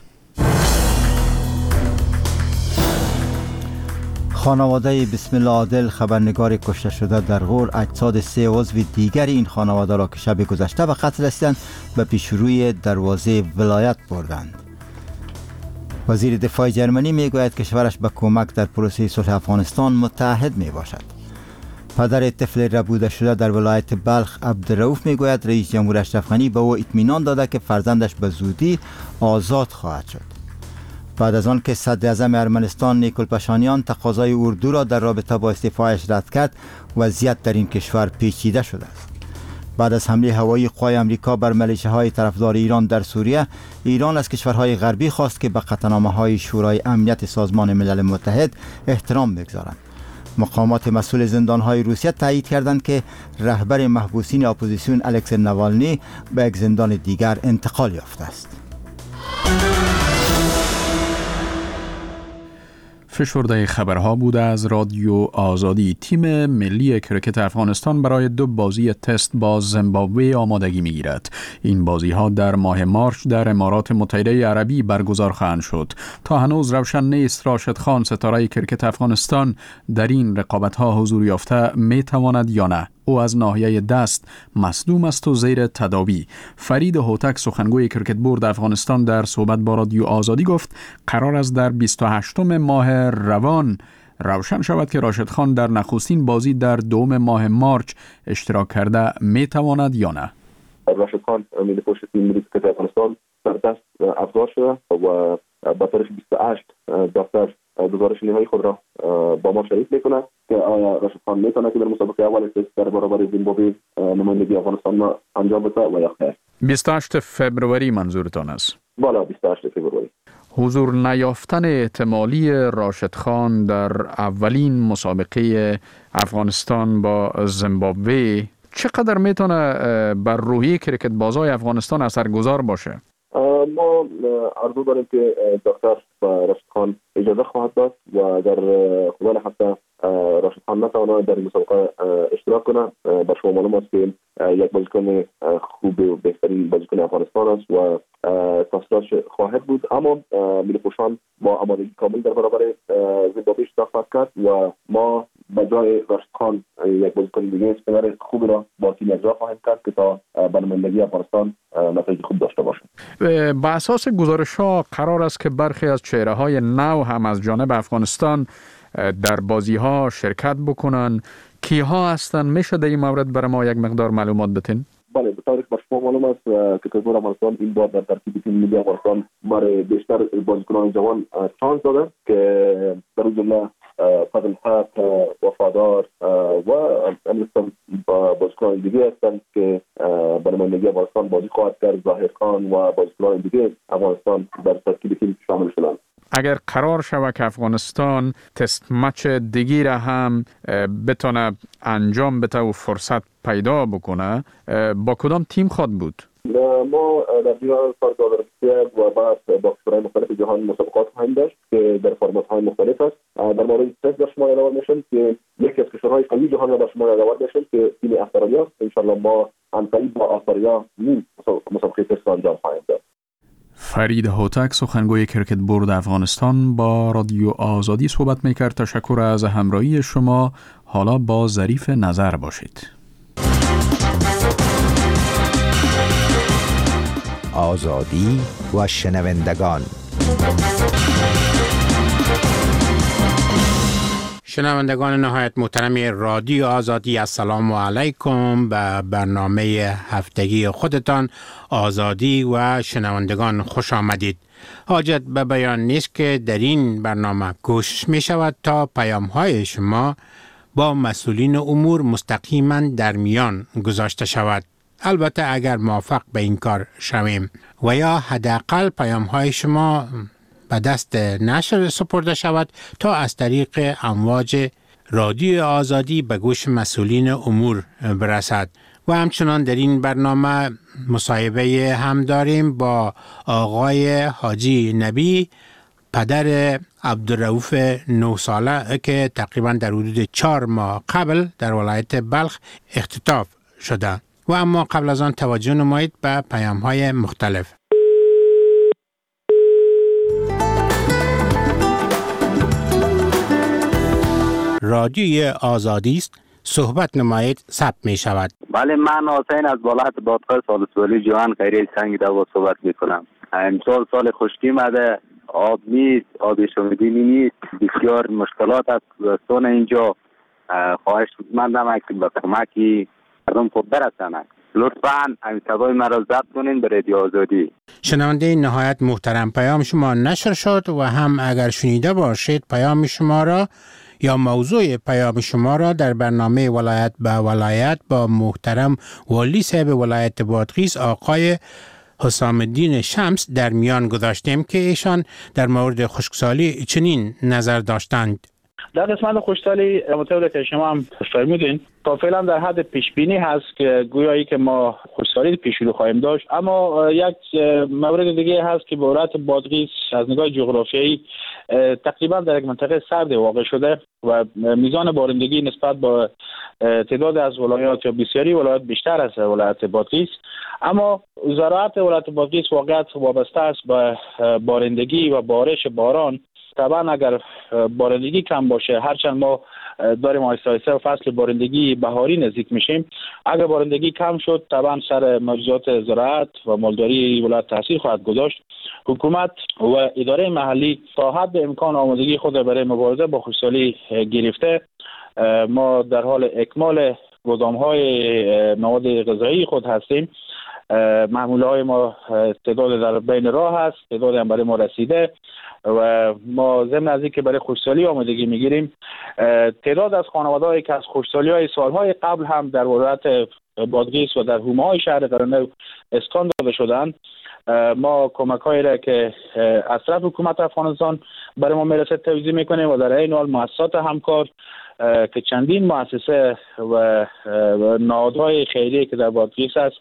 خانواده بسم الله عادل خبرنگار کشته شده در غور اجساد سه عضو دیگر این خانواده را که شب گذشته به قتل رسیدند به پیشروی دروازه ولایت بردند. وزیر دفاع جرمنی میگوید کشورش به کمک در پروسه صلح افغانستان متحد می باشد. پدر طفل ربوده شده در ولایت بلخ عبدالرؤوف میگوید رئیس جمهور اشرف غنی به او اطمینان داده که فرزندش به زودی آزاد خواهد شد. بعد از آن که صدر اعظم ارمنستان نیکول پاشانیان تقاضای اردو را در رابطه با استعفایش رد کرد، وضعیت در این کشور پیچیده شده است. بعد از حمله هوایی قوای امریکا بر ملیشه‌های طرفدار ایران در سوریه، ایران از کشورهای غربی خواست که به قطعنامه‌های شورای امنیت سازمان ملل متحد احترام بگذارند. مقامات مسئول زندان‌های روسیه تایید کردند که رهبر محبوسین اپوزیسیون الکسی نوالنی به یک زندان دیگر انتقال یافته است. فشرده خبرها بود از رادیو آزادی. تیم ملی کرکت افغانستان برای دو بازی تست با زیمبابوه آمادگی می‌گیرد. این بازی‌ها در ماه مارچ در امارات متحده عربی برگزار خواهند شد. تا هنوز روشن نیست راشد خان ستاره کرکت افغانستان در این رقابت‌ها حضور یافته می‌تواند یا نه. او از ناحیه دست مصدوم است و زیر تداوی. فرید هوتک سخنگوی کرکت بورد افغانستان در صحبت با رادیو آزادی گفت قرار است در بیست و هشتم ماه روان روشن شود که راشد خان در نخستین بازی در دوم ماه مارچ اشتراک کرده می تواند یا نه. راشد خان ملی پشت تیم ملی کرکت افغانستان در دست افزار شده و با تاریخ بیست و هشت دفتر گزارش نهایی خود را با ما شریک میکنه که آیا راشد خان میتونه که در مسابقه اول تست در برابر زیمبابوه نمایندگی افغانستان انجام بده و یا خیر؟ بیست و هشتم فوریه منظورتان است؟ بالا بیست و هشتم فوریه. حضور نیافتن احتمالی راشد خان در اولین مسابقه افغانستان با زیمبابوه چقدر میتونه بر روحیه کرکت بازای افغانستان اثرگذار باشه؟ ما عرضو داریم که دکتر راشد خان اجازه خواهد داد و در خلال هفته راشد خان نتواند در مسابقه اشتراک کنه. بر شما معلوم است که یک بازیکن خوب و بهترین بازیکن افغانستان است و تاثیرش خواهد بود، اما ملی پوشان با آمادگی کامل در برابر زیمبابوه اشتراک خواهد کرد و ما به جای راشد خان یک بازیکن دیگه اسپینر خوب را با تیم اجرا خواهیم کرد که تا به نمایندگی افغانستان نتایج خوب داشته باشیم. به اساس گزارش ها قرار است که برخی از چهره های نو هم از جانب افغانستان در بازی ها شرکت بکنن. کیها هستن؟ میشه در این مورد برای ما یک مقدار معلومات بتین؟ بله، به طور بر شما معلوم است که کشور افغانستان این بار در ترکیب تیم ملی افغانستان برای بیشتر بازیکنان جوان شانس داده که در جمله فضل حق، وفادار و امروز بازیکنان دیگه هستند که به نمایندگی افغانستان بازی خواهد کرد. ظاهر خان و بازیکنان دیگه افغانستان در ترکیب تیم شامل شدند. اگر قرار شود که افغانستان تست مچ دیگی را هم بتونه انجام بده و فرصت پیدا بکنه، با کدام تیم خواد بود؟ ما در جهان سال دو هزار و بیست و یک و بعد باکسرهای مختلف جهان مسابقات خواهیم داشت که در فرمت‌های مختلف است. در مورد تست در شما یادآور میشم که یکی از کشورهای قوی جهان را در شما یادآور میشم که تیم استرالیا است. ان شاء الله ما همکاری با استرالیا نیم مسابقه تست انجام خواهیم داد. فرید هوتک، سخنگوی کرکت بورد افغانستان، با رادیو آزادی صحبت میکرد. تشکر از همراهی شما. حالا با ظریف نظر باشید. آزادی و شنوندگان. شنوندگان نهایت محترم رادیو آزادی، السلام علیکم. به برنامه هفتگی خودتان آزادی و شنوندگان خوش آمدید. حاجت به بیان نیست که در این برنامه کوشش می شود تا پیام های شما با مسئولین امور مستقیما در میان گذاشته شود. البته اگر موافق به این کار شویم و یا حداقل پیام های شما به دست نشر سپرده شود تا از طریق امواج رادیو آزادی به گوش مسئولین امور برسد. و همچنان در این برنامه مصاحبه هم داریم با آقای حاجی نبی، پدر عبدالرؤوف نه ساله که تقریبا در حدود چهار ماه قبل در ولایت بلخ اختطاف شده. و اما قبل از آن توجه نمایید به پیام های مختلف. رادیوی آزادی است، صحبت نمایید، ثبت می شود. بله، من حسین از ولایت بادغیس سالسولی جوان خیریه سنگ دوا صحبت می کنم. امسال سال خشکی مده، آب نیست، آب شومیدنی نیست، بسیار مشکلات است. سون اینجا خواهش مندم که به کمکی مردم خود برسند. لطفاً این صدای مرا ضبط کنین به رادیو آزادی. شنونده نهایت محترم، پیام شما نشر شد و هم اگر شنیده باشید پیام شما را یا موضوع پیام شما را در برنامه ولایت به ولایت با محترم والی صاحب ولایت بادغیس آقای حسام الدین شمس در میان گذاشتیم که ایشان در مورد خشکسالی چنین نظر داشتند. در قسمت خشکسالی مطابق که شما هم فرمودین تا فعلا در حد پیش بینی هست که گویایی که ما خشکسالی پیش رو خواهیم داشت، اما یک مورد دیگه هست که به ولایت بادغیس از نگاه جغرافیایی تقریبا در یک منطقه سرد واقع شده و میزان بارندگی نسبت با تعداد از ولایات یا بسیاری ولایات بیشتر از ولایت بادغیس، اما زراعت ولایت بادغیس واقعا وابسته است به بارندگی و بارش باران. طبعا اگر بارندگی کم باشه، هرچند ما داریم آهسته آهسته و فصل بارندگی بهاری نزدیک میشیم، اگر بارندگی کم شد طبعا سر موضوعات زراعت و مالداری ولایت تاثیر خواهد گذاشت. حکومت و اداره محلی تا حد امکان آمادگی خود برای مبارزه با خشکسالی گرفته. ما در حال اکمال گودام‌های مواد غذایی خود هستیم. محموله های ما تعداد در بین راه هست، تعداد هم برای ما رسیده و ما ضمن از اینکه برای خشکسالی آمادگی میگیریم، تعداد از خانواده‌هایی که از خشکسالی‌های سالهای قبل هم در ولایت بادغیس و در حومه‌های شهر قرنو اسکان داده شدند، ما کمک‌هایی را که از طرف حکومت افغانستان برای ما میرسه توزیع میکنیم و در این حال مؤسسات همکار که چندین مؤسسه و نهادهای خیریه که در بادغیس هست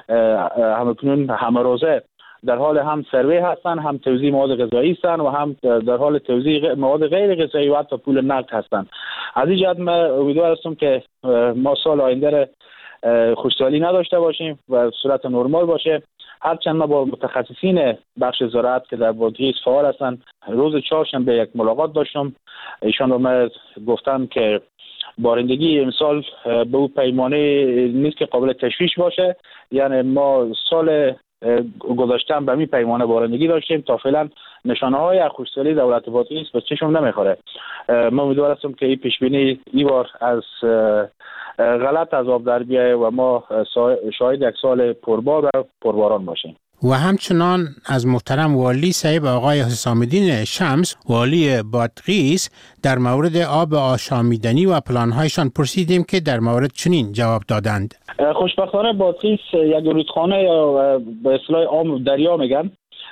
همکنون همه روزه در حال هم سروی هستن، هم توزیع مواد غذایی هستن و هم در حال توزیع مواد غیر غذایی و حتی پول نقد هستن. از این جهت من امیدوار هستم که ما سال آینده خشکسالی نداشته باشیم و صورت نرمال باشه. هرچند ما با متخصصین بخش زراعت که در بادغیس فعال هستن روز چهارشنبه یک ملاقات داشتم، ایشان رو من گفتم که بارندگی امسال به اون پیمانه نیست که قابل تشویش باشه، یعنی ما سال گذاشتن به می پیمانه بارندگی داشتیم، تا فعلا نشانه های خشکسالی دولت بادغیس به چشم نمیخوره. من امیدوار هستم که این پیش بینی این بار از غلط از آب در بیایه و ما شاهد یک سال پربار و پرباران باشیم. و همچنان از محترم والی صاحب آقای حسام الدین شمس والی بادغیس در مورد آب آشامیدنی و پلانهایشان پرسیدیم که در مورد چنین جواب دادند. خوشبختانه بادغیس یک رودخانه یا به اصطلاح عام دریا میگن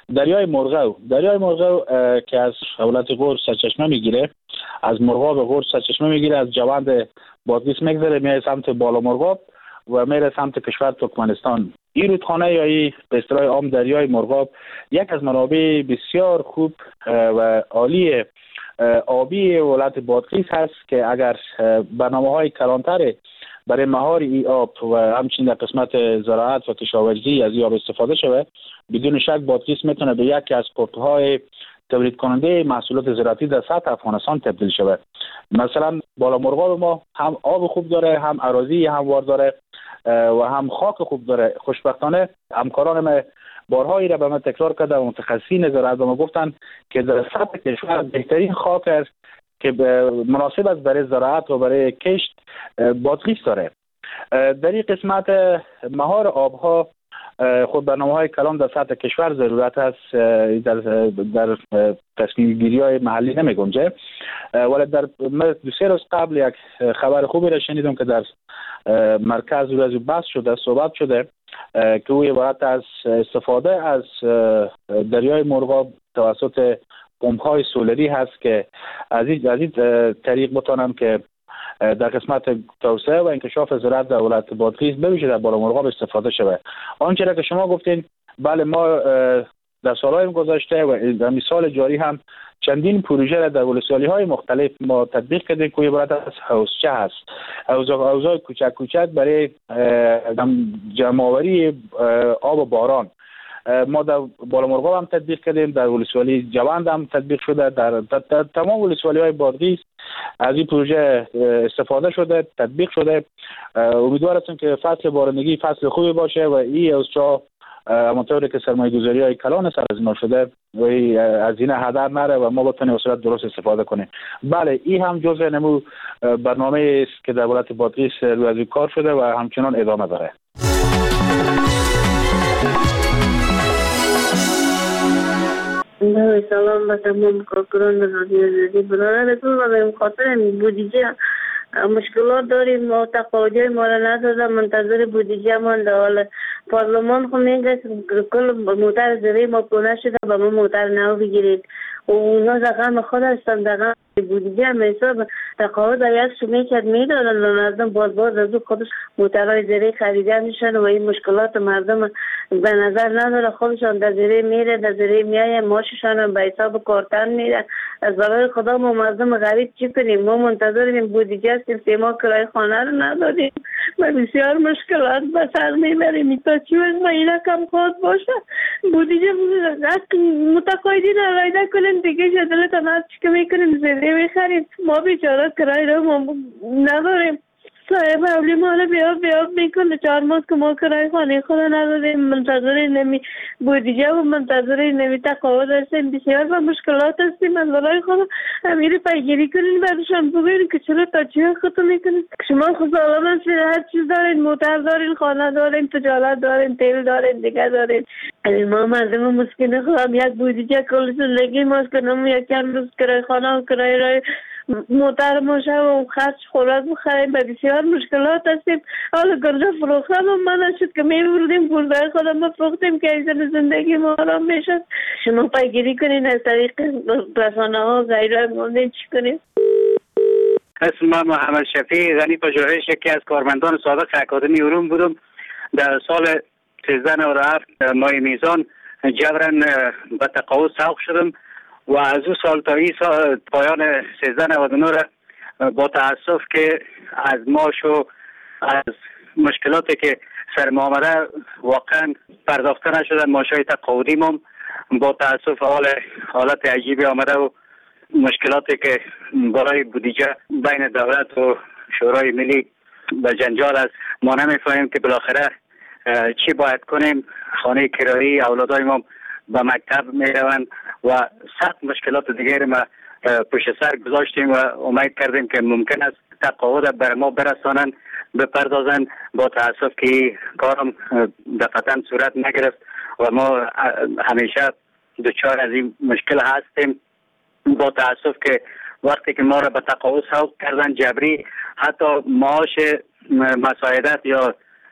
دریای مرغو دریای مرغو که از ولایت غور سرچشمه میگیره، از مرغاب غور سرچشمه میگیره، از جوند بادغیس میگذره میره سمت بالا مرغاب و میره سمت کشور ترکمنستان. این رودخانه یا این به اصطلاح عام دریای مرغاب یک از منابع بسیار خوب و عالی آبی ولایت بادغیس هست که اگر برنامه‌های کلانتر برای مهار ای آب و همچنین در قسمت زراعت و کشاورزی از این آب استفاده شود، بدون شک بادغیس میتونه به یکی از پورت‌های تولید کننده محصولات زراعتی در سطح افغانستان تبدیل شود. مثلا بالا مرغاب ما هم آب خوب داره، هم اراضی هموار داره و هم خاک خوب داره. خوشبختانه همکاران ما بارهایی را به من تکرار کرده و متخصصین زراعت به ما گفتن که در سطح کشور بهترین خاک است که مناسب است برای زراعت و برای کشت بادغیس داره. در این قسمت مهار آبها خود برنامه‌های کلان در سطح کشور ضرورت است، در در تصمیم گیری های محلی نمی گنجه. ولی در دو سه روز قبل یک خبر خوبی را شنیدم که در مرکز روز بحث شده، صحبت شده که او عبارت از استفاده از دریای مرغاب توسط پمپ‌های سولری هست که از این از این طریق بتونن که در قسمت توسعه و انکشاف زراعت در ولایت بادغیس بویژه در بالا مرغاب استفاده شده. آنچه را که شما گفتین، بله ما در سالهای گذشته و در مثال جاری هم چندین پروژه را در ولسوالی‌های مختلف ما تطبیق کردیم که عبارت از حوضچه هست، حوض‌های کوچک کوچک برای جمع‌آوری آب باران. ما در بالا مرغاب هم تطبیق کردیم، در ولسوالی جوند هم تطبیق شده، در, در, در تمام ولسوالی‌های بادغیس از این پروژه استفاده شده، تطبیق شده. امیدوار هستم که فصل بارندگی فصل خوبی باشه و این حوضچه‌ها همانطوری که سرمایه‌گذاری های کلان سرازیر شده و از این هدر نره و ما بتونیم به صورت درست استفاده کنیم. بله این هم جزء نمو برنامه است که در ولایت بادغیس روی از کار شده و همچنان ادامه داره. سلام به تمام کارکنان رادیو آزادی. برادرتون و به خاطر بودجه مشکلات داریم، ما تقاضای ما را نداده، منتظر بودجه مانده. حالا پارلمان خو میگه کل موتر زری ما پونه شده به ما موتر نو بگیرید و اونا رقم خود هستن، رقم بودجه هم حساب تقاضا در یک شمی کرد میدادن و مردم باز باز از او خودش موترهای زری خریده میشن و این مشکلات مردم به نظر نداره. خودشان در زری میره، در زری میایه، ماششان به حساب کارتن میره. از برای خدا ما مردم غریب چی کنیم؟ ما منتظریم بودجه هستیم که ما کرای خانه رو ندادیم و بسیار مشکلات به سر میبریم. تا چی وقت ما اینا کم خواهد باشه بودجه متقاعدین رایده کنیم دیگه شدلتان از چی که میکنیم زده میخریم. ما بیچاره کرای رو ما نداریم. صاحب اولی مالا بیاب بیاب میکنه چهار ماه که ما کرای خانه خدا نداریم، منتظر نمی بودجه و منتظر نمی تقاعد هستیم. بسیار با مشکلات هستیم. از برای خدا امیر پیگیری کنین برشان بگوین که چرا تا چی خطا میکنین. شما خود سالم هستین، هر چیز دارین، موتر دارین، خانه دارین، تجارت دارین، تیل دارین، دیگه دارین. ما مردم مسکین خودم یک بودجه کل زندگی ماست که نمو یک کم روز کرای خانه و کرای رای موتر ماشه و خرچ خوراک بخریم. به بسیار مشکلات هستیم. حالا گرجا فروختم و من شد که میبردیم پولدار خودم بفروختیم که ایزن زندگی ما آرام میشد. شما پیگیری کنین از طریق رسانه ها غیره موندین چی کنیم؟ اسم من محمد شفیع غنی پژوهش، یکی از کارمندان سابق اکادمی علوم بودم. در سال سیزده نود و هفت ماه میزان جبران به تقاعد سوق شدم و از او سال تا این سال پایان سیزده نود و نه با تاسف که از ماش و از مشکلاتی که سر ما آمده واقعا پرداخته نشدن ماشای تقاعدی مم با تاسف حال حالت عجیبی آمده و مشکلاتی که برای بودجه بین دولت و شورای ملی به جنجال است. ما نمیفهمیم که بالاخره چی باید کنیم. خانه کرایی اولادای ما به مکتب میروند و سخت مشکلات دیگر ما پشت سر گذاشتیم و امید کردیم که ممکن است تقاعد بر ما برسانند بپردازند. با تاسف که کارم دقیقاً صورت نگرفت و ما همیشه دچار از این مشکل هستیم. با تاسف که وقتی که ما را به تقاعد سوق کردن جبری، حتی معاش مساعدت یا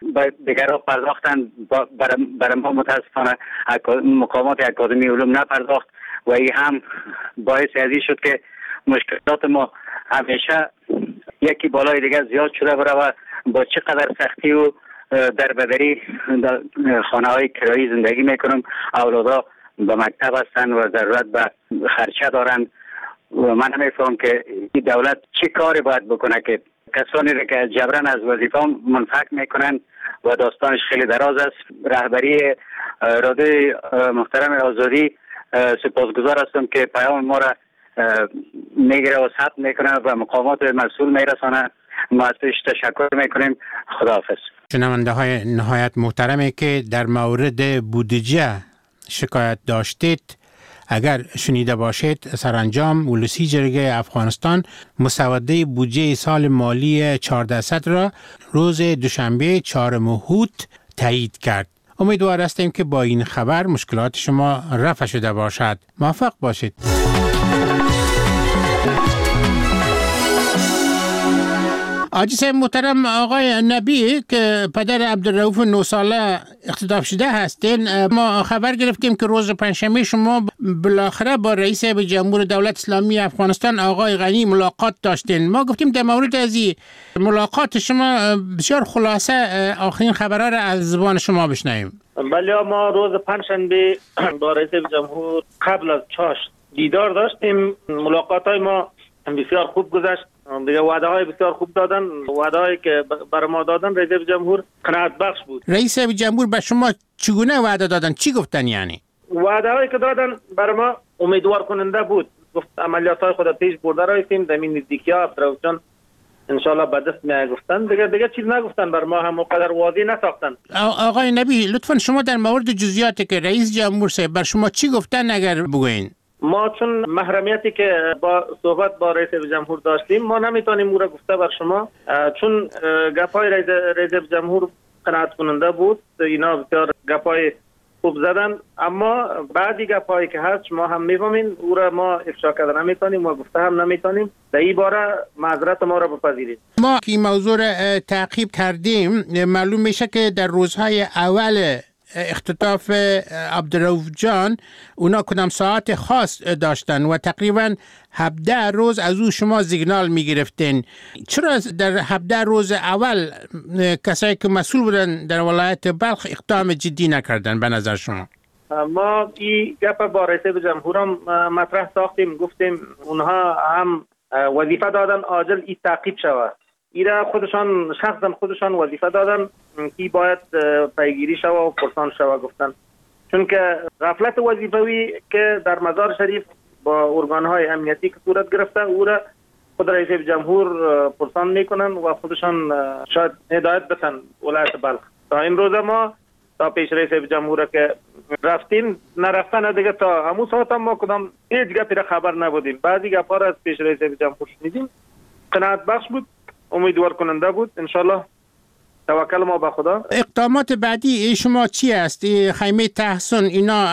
دیگر ها پرداختن، برای ما متاسفانه مقامات اکادمی علوم نپرداخت و این هم باعث ازی شد که مشکلات ما همیشه یکی بالای دیگر زیاد شده بره و با چقدر سختی و در بدری در خانه های کرایی زندگی میکنم. اولادا به مکتب هستن و ضرورت به خرچه دارن و من نمیفهم که این دولت چه کاری باید بکنه که کسانی را که جبران از وظیفه منفک میکنن و داستانش خیلی دراز است. رهبری رادیو محترم آزادی سپاسگزار هستم که پیام ما را میگیره و ثبت میکنه و مقامات مسئول میرسانه. ما ازش تشکر میکنیم. خداحافظ. شنونده های نهایت محترمه که در مورد بودجه شکایت داشتید، اگر شنیده باشید سرانجام ولسی جرگه افغانستان مسوده بودجه سال مالی چهارصد را روز دوشنبه چهارم اوت تایید کرد. امیدوار هستیم که با این خبر مشکلات شما رفع شده باشد. موفق باشید. عاجز محترم آقای نبی که پدر عبدالرؤوف نه ساله اختطاف شده هستین، ما خبر گرفتیم که روز پنجشنبه شما بالاخره با رئیس جمهور دولت اسلامی افغانستان آقای غنی ملاقات داشتین. ما گفتیم در مورد از این ملاقات شما بسیار خلاصه آخرین خبرها را از زبان شما بشنویم. بله، ما روز پنجشنبه با رئیس جمهور قبل از چاشت دیدار داشتیم. ملاقات های ما بسیار خوب گذشت. دیگه وعده های بسیار خوب دادن، وعده هایی که برای ما دادن رئیس جمهور قناعت بخش بود. رئیس جمهور به شما چگونه وعده دادن؟ چی گفتن؟ یعنی وعده هایی که دادن برای ما امیدوار کننده بود. گفت عملیات های خود پیش برده رایتیم زمین نزدیکی ها عبدالرؤوف جان انشالله به دست می گفتن. دیگه دیگه چیز نگفتن، بر ما هم قدر واضح نساختن. آقای نبی لطفا شما در مورد جزئیاتی که رئیس جمهور صاحب بر شما چی گفتن اگر بگوین؟ ما چون محرمیتی که با صحبت با رئیس جمهور داشتیم ما نمیتونیم او را گفته بر شما، چون گپای رئیس رئیس جمهور قناعت کننده بود. اینا بسیار گپای خوب زدن، اما بعدی گپایی که هست ما هم میفهمیم او را ما افشا کردن نمیتونیم و گفته هم نمیتونیم. در این باره معذرت ما را بپذیرید. ما که این موضوع را تعقیب کردیم معلوم میشه که در روزهای اول اختطاف عبدالرؤوف جان اونا کدام ساعت خاص داشتن و تقریبا هفده روز از او شما سیگنال میگرفتین. چرا در هفده روز اول کسایی که مسئول بودن در ولایت بلخ اقدام جدی نکردن به نظر شما؟ ما این گپ با رئیس جمهور هم مطرح ساختیم، گفتیم اونها هم وظیفه دادن عاجل این تعقیب شود. ایره خودشان شخصا خودشان وظیفه دادن که باید پیگیری شود و پرسان شود گفتن، چون که غفلت وظیفوی که در مزار شریف با ارگانهای امنیتی که صورت گرفته او را خود رئیس جمهور پرسان میکنن و خودشان شاید هدایت بتن ولایت بلخ. تا این روز ما تا پیش رئیس جمهور که رفتیم نرفتن دیگه تا همون ساعت ما کدام هیچ گپی را خبر نبودیم. بعضی گپا را از پیش رئیس جمهور شنیدیم، قناعت بخش بود، امیدوار کننده بود. انشالله توکل ما به خدا. اقدامات بعدی شما چی است؟ خیمه تحسن اینا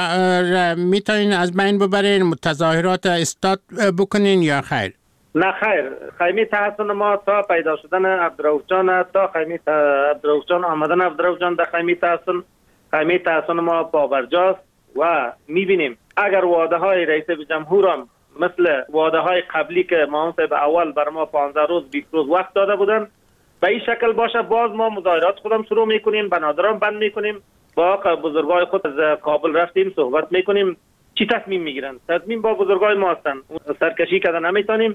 میتونین از بین ببرین، تظاهرات استاد بکنین یا خیر؟ نه خیر، خیمه تحسن ما تا پیدا شدن عبدالرؤوف جان، تا خیمه عبدالرؤوف جان آمدن عبدالرؤوف جان در خیمه تحسن، خیمه تحسن ما پابرجاست و میبینیم اگر وعده های رئیس جمهور هم مثل وعده های قبلی که ما به اول بر ما پانزده روز بیست روز وقت داده بودن به این شکل باشه، باز ما مظاهرات خودم شروع میکنیم، بنادران بند میکنیم، با بزرگای خود از کابل رفتیم صحبت میکنیم چی تصمیم میگیرن. تصمیم با بزرگای ما هستن، سرکشی کردن نمیتونیم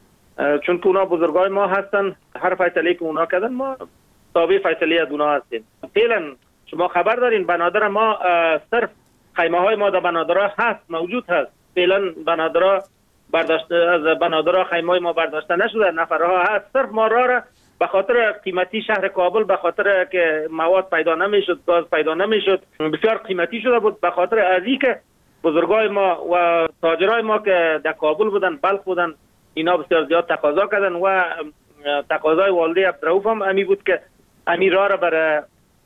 چون که اونا بزرگای ما هستن. هر فیصله که اونا کردن ما تابع فیصله از اونا هستیم. فعلا شما خبر دارین بنادر ما صرف خیمه های ما در بنادرها هست، موجود هست. فعلا بنادرها برداشته از بنادرها خیمه های ما برداشته نشده، نفرها هست. صرف ما را به خاطر قیمتی شهر کابل، به خاطر که مواد پیدا نمیشد، گاز پیدا نمیشد، بسیار قیمتی شده بود. به خاطر ازی که بزرگای ما و تاجرای ما که در کابل بودن، بلخ بودن، اینا بسیار زیاد تقاضا کردن و تقاضای والده عبدالرؤوف هم امی بود که امی را را برای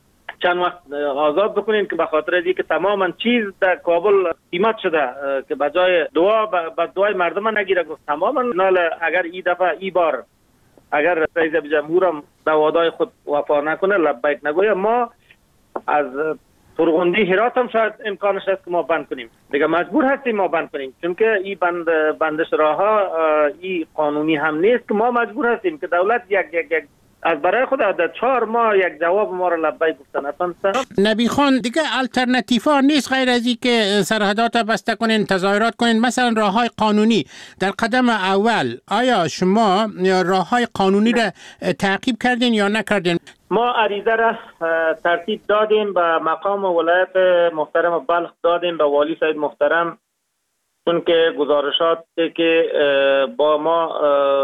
چند وقت آزاد بکنین که به خاطر ازی که تماما چیز در کابل قیمت شده که بجای دعا به دعای مردم نگیره. گفت تماما نال اگر ای دفعه ای بار اگر رئیس جمهورم به وعده‌های خود وفا نکنه، لبیک نگوید، ما از فرغوندی هرات هم شاید امکانش هست که ما بند کنیم. دیگه مجبور هستیم ما بند کنیم، چون که این بند بندش راهها این قانونی هم نیست که ما مجبور هستیم که دولت یک یک یک از برای خود در چهار ماه یک جواب ما را لبیک گفتن. اصلا نبی خان دیگه الटरनेटिव نیست غیر از این که سرحدات بسته کنین، تظاهرات کنین، مثلا راههای قانونی در قدم اول. آیا شما راههای قانونی را تعقیب کردین یا نکردین؟ ما عریضه را ترتیب دادیم به مقام ولایت محترم بلخ، دادیم به والی صاحب محترم، چون که گزارشات که با ما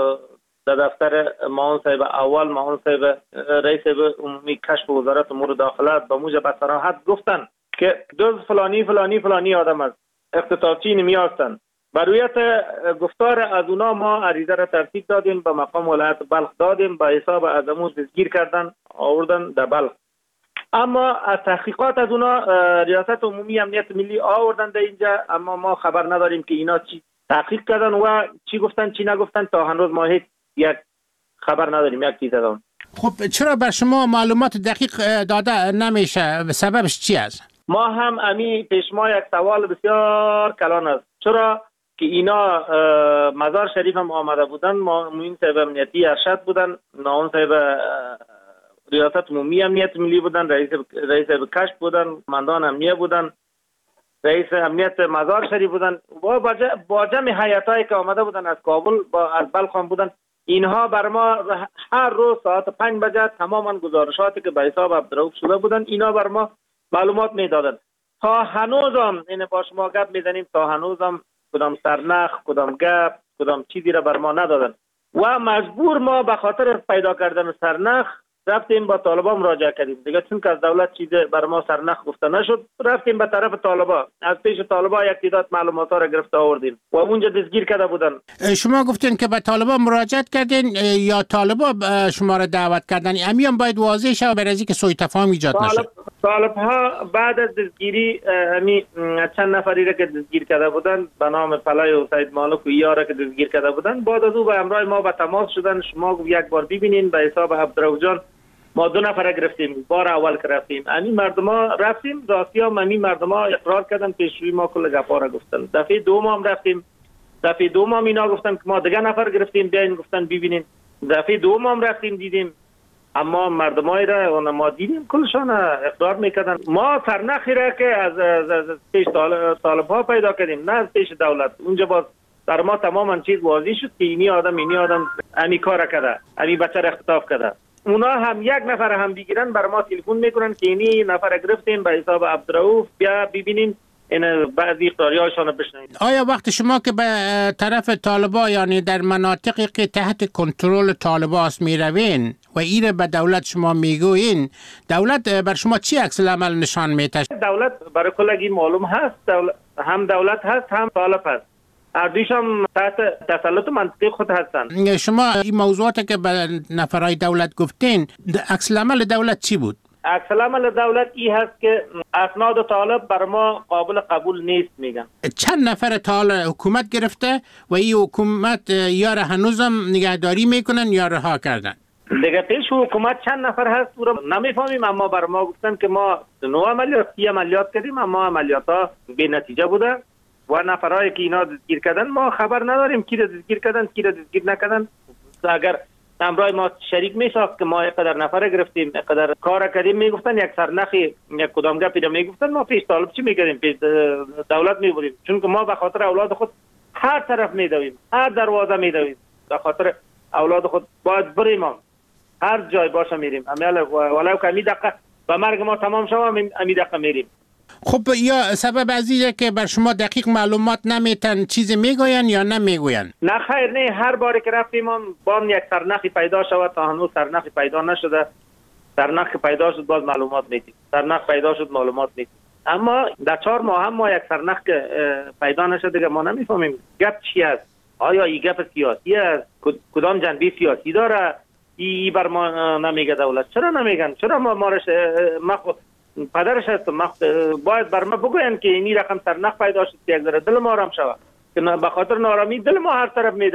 در دفتر معاون صاحب اول، معاون صاحب رئیس عمومی کشف وزارت امور داخله به موجب صراحت گفتن که دوز فلانی فلانی فلانی آدم است، اختصاصی نمی هستند. برویت گفتار از اونا ما عریضه را ترتیب دادیم به مقام ولایت بلخ، دادیم به حساب از امو دستگیر کردن آوردن در بلخ. اما از تحقیقات از اونا ریاست عمومی امنیت ملی آوردن در اینجا، اما ما خبر نداریم که اینا چی تحقیق کردن و چی گفتن چی نگفتن. تا هنوز ما هیچ یک خبر نداریم یک چیز از اون. خب چرا بر شما معلومات دقیق داده نمیشه؟ سببش چی است؟ ما هم امی پیش ما یک سوال بسیار کلان است. چرا که اینا مزار شریف هم آمده بودن، معاون صاحب امنیتی ارشد بودن، معاون صاحب ریاست عمومی امنیت ملی بودن، رئیس رئیس کشف بودن، مندان امنیه بودن، رئیس امنیت مزار شریف بودن و با جمع هیئتایی که آمده بودن از کابل با از بلخ بودن. اینها بر ما هر روز ساعت پنج بجه تماما گزارشاتی که به حساب عبدالرؤوف شده بودن اینا بر ما معلومات میدادن. تا هنوزم این با شما گپ میزنیم، تا هنوزم کدام سرنخ، کدام گپ، کدام چیزی را بر ما ندادن و مجبور ما به خاطر پیدا کردن سرنخ رفتیم با طالبان مراجعه کردیم. دیگه چون که از دولت چیز بر ما سرنخ گفته نشد، رفتیم به طرف طالبان، از پیش طالبان یک تعداد معلومات را گرفته آوردیم و اونجا دستگیر کرده بودن. شما گفتین که به طالبان مراجعه کردین یا طالبان شما را دعوت کردن؟ امیام باید واضح شه برای اینکه سوء تفاهم ایجاد نشه. طالب ها بعد از دستگیری امی چند نفری را که دستگیر کرده بودن به نام فلای و سید مالک و یارا که دستگیر کرده بودن، بعد از او به همراه ما به تماس شدن. شما یک بار ببینین به حساب عبدالرؤوف جان ما دو نفر گرفتیم. بار اول که رفتیم امی مردما رفتیم راستی هم امی مردما اقرار کردن، پیشروی ما کل گپا را گفتن. دفعه دوم هم رفتیم، دفعه دوم هم اینا گفتن که ما دیگه نفر گرفتیم بیاین، گفتن ببینین. دفعه دوم هم رفتیم دیدیم، اما مردمای را و ما دیدیم کلشان اقرار میکردن. ما سرنخی را که از, از, از پیش طالب ها پیدا کردیم، نه از پیش دولت. اونجا باز در ما تماما چیز واضح شد که اینی آدم اینی آدم امی کار کرده، امی بچه را اختطاف کرده. اونا هم یک نفر هم بگیرن بر ما تلفن میکنن که اینی نفر گرفتیم به حساب عبدالرؤوف، بیا ببینیم این بعضی اقراریاشون بشنویم. آیا وقت شما که به طرف طالبا یعنی در مناطقی که تحت کنترل طالبا است میروین و ایره به دولت شما میگوین، دولت بر شما چی عکس العمل نشان میده؟ دولت برای کلگی معلوم هست، دولت هم دولت هست هم طالب هست، هر دویش هم تحت تسلط منطقی خود هستند. شما این موضوعاتی که به نفرای دولت گفتین، عکس العمل دولت چی بود؟ عکس العمل دولت ای هست که اسناد طالب بر ما قابل قبول نیست میگن. چند نفر طالب حکومت گرفته و این حکومت یا را هنوزم نگهداری میکنن یا رها کردن؟ دیگه پیش حکومت چند نفر هست او را نمیفهمیم، اما بر ما گفتن که ما نو عملیات سی عملیات کردیم، اما عملیات ها بی نتیجه بوده و نفرایی که اینا دستگیر کردن ما خبر نداریم کی را دستگیر کردن کی را دستگیر نکردن. اگر امرای ما شریک میساخت که ما اینقدر نفر گرفتیم اینقدر کار کردیم، میگفتن یک سرنخی یک کدام گپی را میگفتن، ما پیش طالب چی میکردیم؟ پیش دولت میبودیم، چون که ما به خاطر اولاد خود هر طرف میدویم، هر دروازه میدویم، به خاطر اولاد خود باید بریم، هر جای باشه میریم. ولو که امی دقیقه به مرگ ما تمام شد امی دقیقه میریم. خب یا سبب عزیزه که بر شما دقیق معلومات نمیتن چیزی میگوین یا نمیگوین؟ نه خیر، نه، هر باری که رفتیم بام یک سرنخی پیدا شود، تا هنوز سرنخی پیدا نشده. سرنخ پیدا شد باز معلومات میدیم، سرنخ پیدا شد معلومات میدیم، اما در چهار ماه هم ما یک سرنخ که پیدا نشده دیگه ما نمیفهمیم گپ چی است. آیا این گپ سیاسی است؟ کدام جنبه سیاسی داره؟ ای بر ما نمیگه دولت. چرا نمیگن؟ چرا ما مارش ما پدرش هست باید بر ما بگوین که اینی رقم سرنخ پیدا شد که یک ذره دل ما آرام شود، که به خاطر نارامی دل ما هر طرف میدویم.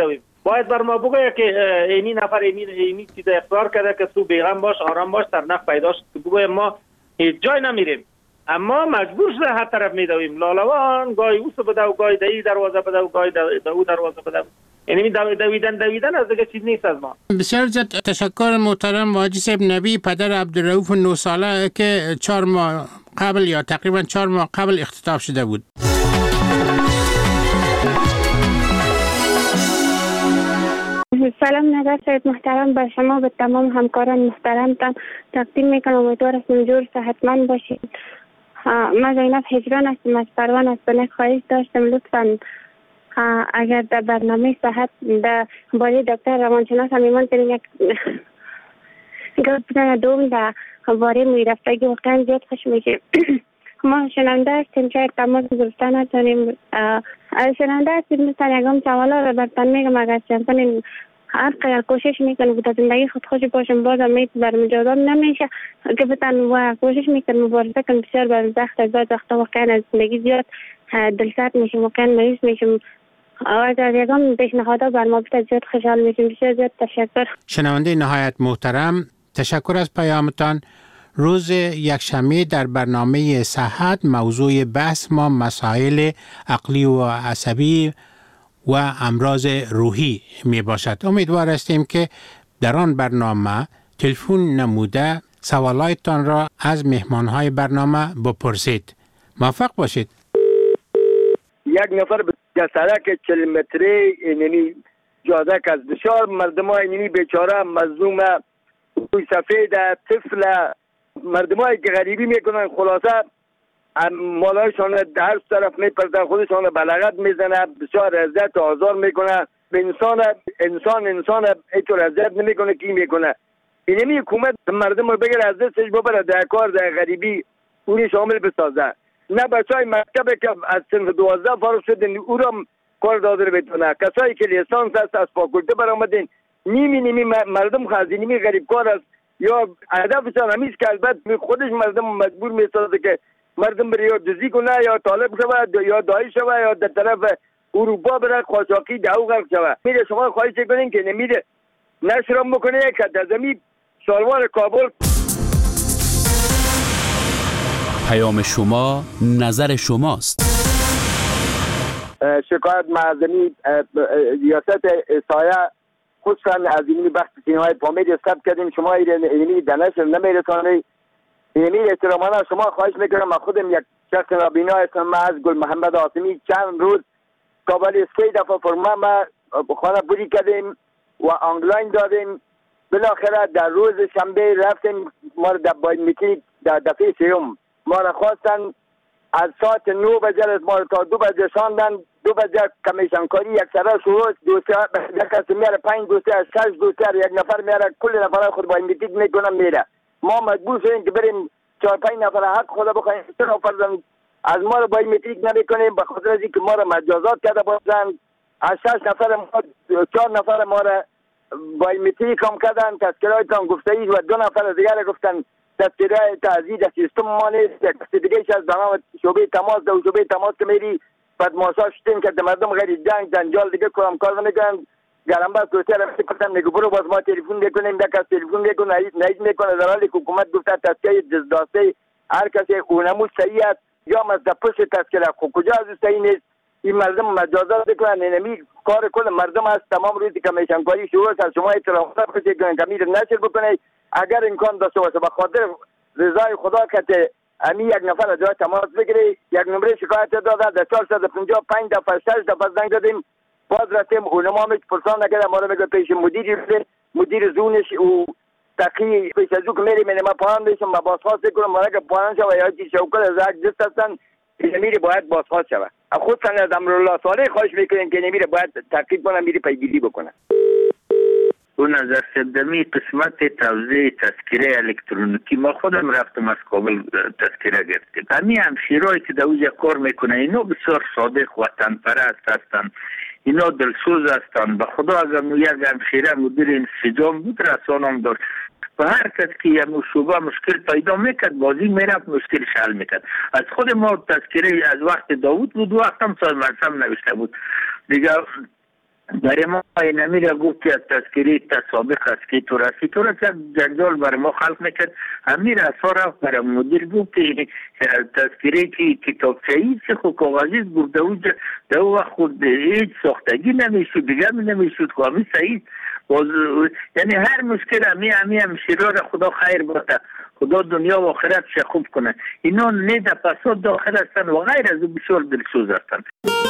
باید بر ما بگه که اینی نفر اینی اینی چیز اختیار کرده که تو بیغم باش، آرام باش، در نف پیداش که بگه ما هیچ جای نمیریم، اما مجبور شده هر طرف میدویم. لالوان گاهی اوس بده و گاهی دهی دروازه بده و گاهی دو دروازه بده. یعنی دویدن دویدن از دیگه چیز نیست از ما. بسیار زیاد تشکر محترم حاجی صاحب نبی، پدر عبدالرؤوف نه ساله که چهار ماه قبل یا تقریبا چهار ماه قبل اختطاف شده بود. سلام نظر سید محترم به شما به تمام همکاران محترمتان تقدیم میکنم. امیدوار هستم جور صحتمند باشید. من زینب هجران هستم از پروان از بنک خواهش داشتم لطفا اگر در برنامه صحت در باره دکتر روانشناس هم ایمان کنیم یک گفت بزن دوم در باره میرفتگی واقعا زیاد خوش میشه. ما شنونده هستیم شاید تماس گرفتن نداریم. شنونده هستیم مثلا یکم سوالا رو برتن میگم اگر چندتان هر قدر کوشش میکنم که زندگی خود خوش باشم بازم میت بر مجازات نمیشه که بتن و کوشش میکنم مبارزه کنم بسیار بر زخت از بعض وقتا واقعا از زندگی زیاد دلسرد میشم واقعا مریض میشم. اگر یکم پیشنهادا بر ما بتا زیاد خوشحال میشم. بسیار زیاد تشکر. شنونده نهایت محترم تشکر از پیامتان. روز یکشنبه در برنامه صحت موضوع بحث ما مسائل عقلی و عصبی و امراض روحی می باشد. امیدوار هستیم که در آن برنامه تلفن نموده سوالایتان را از مهمانهای برنامه بپرسید. موفق باشید. یک نفر به سرک چهل متری اینی جاده که از بسیار مردم های اینی بیچاره مظلوم روی سفید طفل مردم هایی که غریبی میکنن خلاصه مالایشان در طرف میپردن خودشان بلغت میزنه بسیار اذیت و آزار میکنه. به انسان انسان انسان اینطور اذیت نمیکنه کی میکنه. اینمی حکومت مردم رو بگیره از دستش ببره در کار در غریبی اونی شامل بسازه. نه بچه های مکتب که از صنف دوازده فارغ شدن او را کار داده بتونه. کسایی که لیسانس هست از فاکولته برآمدین نیمی نیمی مردم خازی نیمی غریب کار است یا هدفشان همیست که البته خودش مردم مجبور میسازه که مردم بره یا دزدی کنه یا طالب شود یا دایی شود یا در طرف اروپا بره قاچاقی دهو غرق شود. میره شما خواهش کنین که نمیره نشرم بکنه که در زمین سالوار کابل. پیام شما نظر شماست. شکایت معظمی ریاست سایه خودشان از اینی بخش سینمای پامید ثبت کردیم شما اینی دانش نمیرسانید. اینی احترامانا شما خواهش میکنم. من خودم یک شخص نابینا هستم. من از گل محمد آسمی چند روز کابل اسکی دفعه فرما ما خانه بودی کردیم و آنلاین دادیم. بالاخره در روز شنبه رفتیم ما در بایومتریک در دفعه سیوم ما را خواستن از ساعت نو بجه از ما تا دو بجه شاندن. دو بجه کمیشنکاری یک سره شروع دوسته یک کسی میاره پنج دوسته شش دوسته یک نفر میاره کل نفر خود بایومتریک میکنم میره. ما مجبور شدیم که بریم چهار پنج نفر حق خدا بخوایم چرا فرضاً از ما رو بایومتریک نمیکنیم به خاطر از اینکه ما رو مجازات کرده باشن. از شش نفر ما چهار نفر ما رو بایومتریک هم کردن تذکرهایتان گفته‌ای و دو نفر دیگر گفتن تذکره تعزیه در سیستم ما نیست. یک دیگه از برنامه شعبه تماس در شعبه تماس که میری بعد ماشا شدیم که مردم غیر جنگ جنجال دیگه کارم کار نمیکنن. گرم باز دوسته رفتی کردم نگو برو باز ما تلفن میکنیم یک از تلفن میکنه نهید میکنه در حالی که حکومت گفته تذکره دزداسته هر کسی اونموش صحیح است یا مزد پشت تذکره خب کجا از صحیح نیست. این مردم مجازات بکنن. اینمی کار کل مردم است. تمام روزی کمیشنکاری شروع است. شما احترام خواهی کنن کمیر نشر بکنید اگر امکان داشته باشه به خاطر رضای خدا که امی یک نفر از جای تماس بگیری. یک نمره شکایت داده در چهارصد و پنجاه و پنج دفعه شش دفعه زنگ دادیم باز رفتیم اونما هم پرسان نکرده ما رو میگه پیش مدیری بده مدیر زونش او تقی پیش از او که میری میری ما پایان بیشم ما بازخواست کنم ما نگه پایان شوه یا چی شوکت از یک جست هستن نمیری باید بازخواست شوه. خودتان از امرالله صالح خواهش میکنیم که نمیره باید تحقیق کنم میری پیگیری بکنه. اون از صدمی قسمت توزیع تذکره الکترونیکی ما خودم رفتم از کابل تذکره گرفتیم. همین همشیرایی که در اوجه کار میکنه اینا بسیار صادق وطن پرست هستن. اینا دلسوز هستن. به خدا اگر یک همشیره مدیر انسجام بود رسانم داشت و هر کس که یک شعبه مشکل پیدا میکرد بازی میرفت مشکل حل میکرد. از خود ما تذکره از وقت داوود بود وقت هم سال مرسم نوشته بود دیگه برای ما این امیر گفت که تذکری تسابق است که تو رسی تو را که جنجال برای ما خلق میکرد. امیر اصلا رفت برای مدیر گفت تذکری که کتابچه‌ای چه خود کاغذی برده و در وقت خود هیچ ساختگی نمیشود دیگه نمیشود که همی صحیح باز یعنی هر مشکل همی همی همشیرا را خدا خیر باته، خدا دنیا و آخرت چه خوب کنه. اینا نه در فساد داخل هستن و غیر از بسیار دلسوز هستن.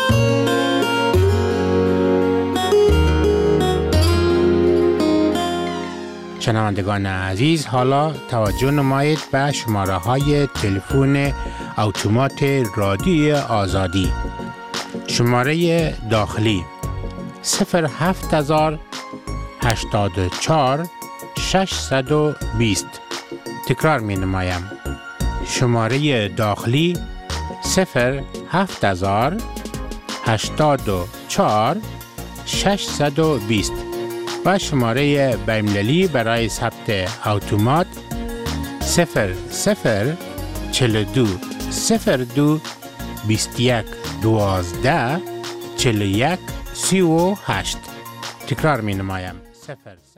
شنوندگان عزیز، حالا توجه نمایید به شماره های تلفن اتومات رادیوی آزادی. شماره داخلی صفر هفت هزار هشتاد و چهار ششصد و بیست. تکرار می نمایم. شماره داخلی صفر هفت هزار هشتاد و چهار ششصد و بیست و شماره بین‌المللی برای ثبت اتومات صفر صفر چهل و دو صفر دو بیست و یک دوازده چهل و یک سی و هشت. تکرار می نمایم. صفر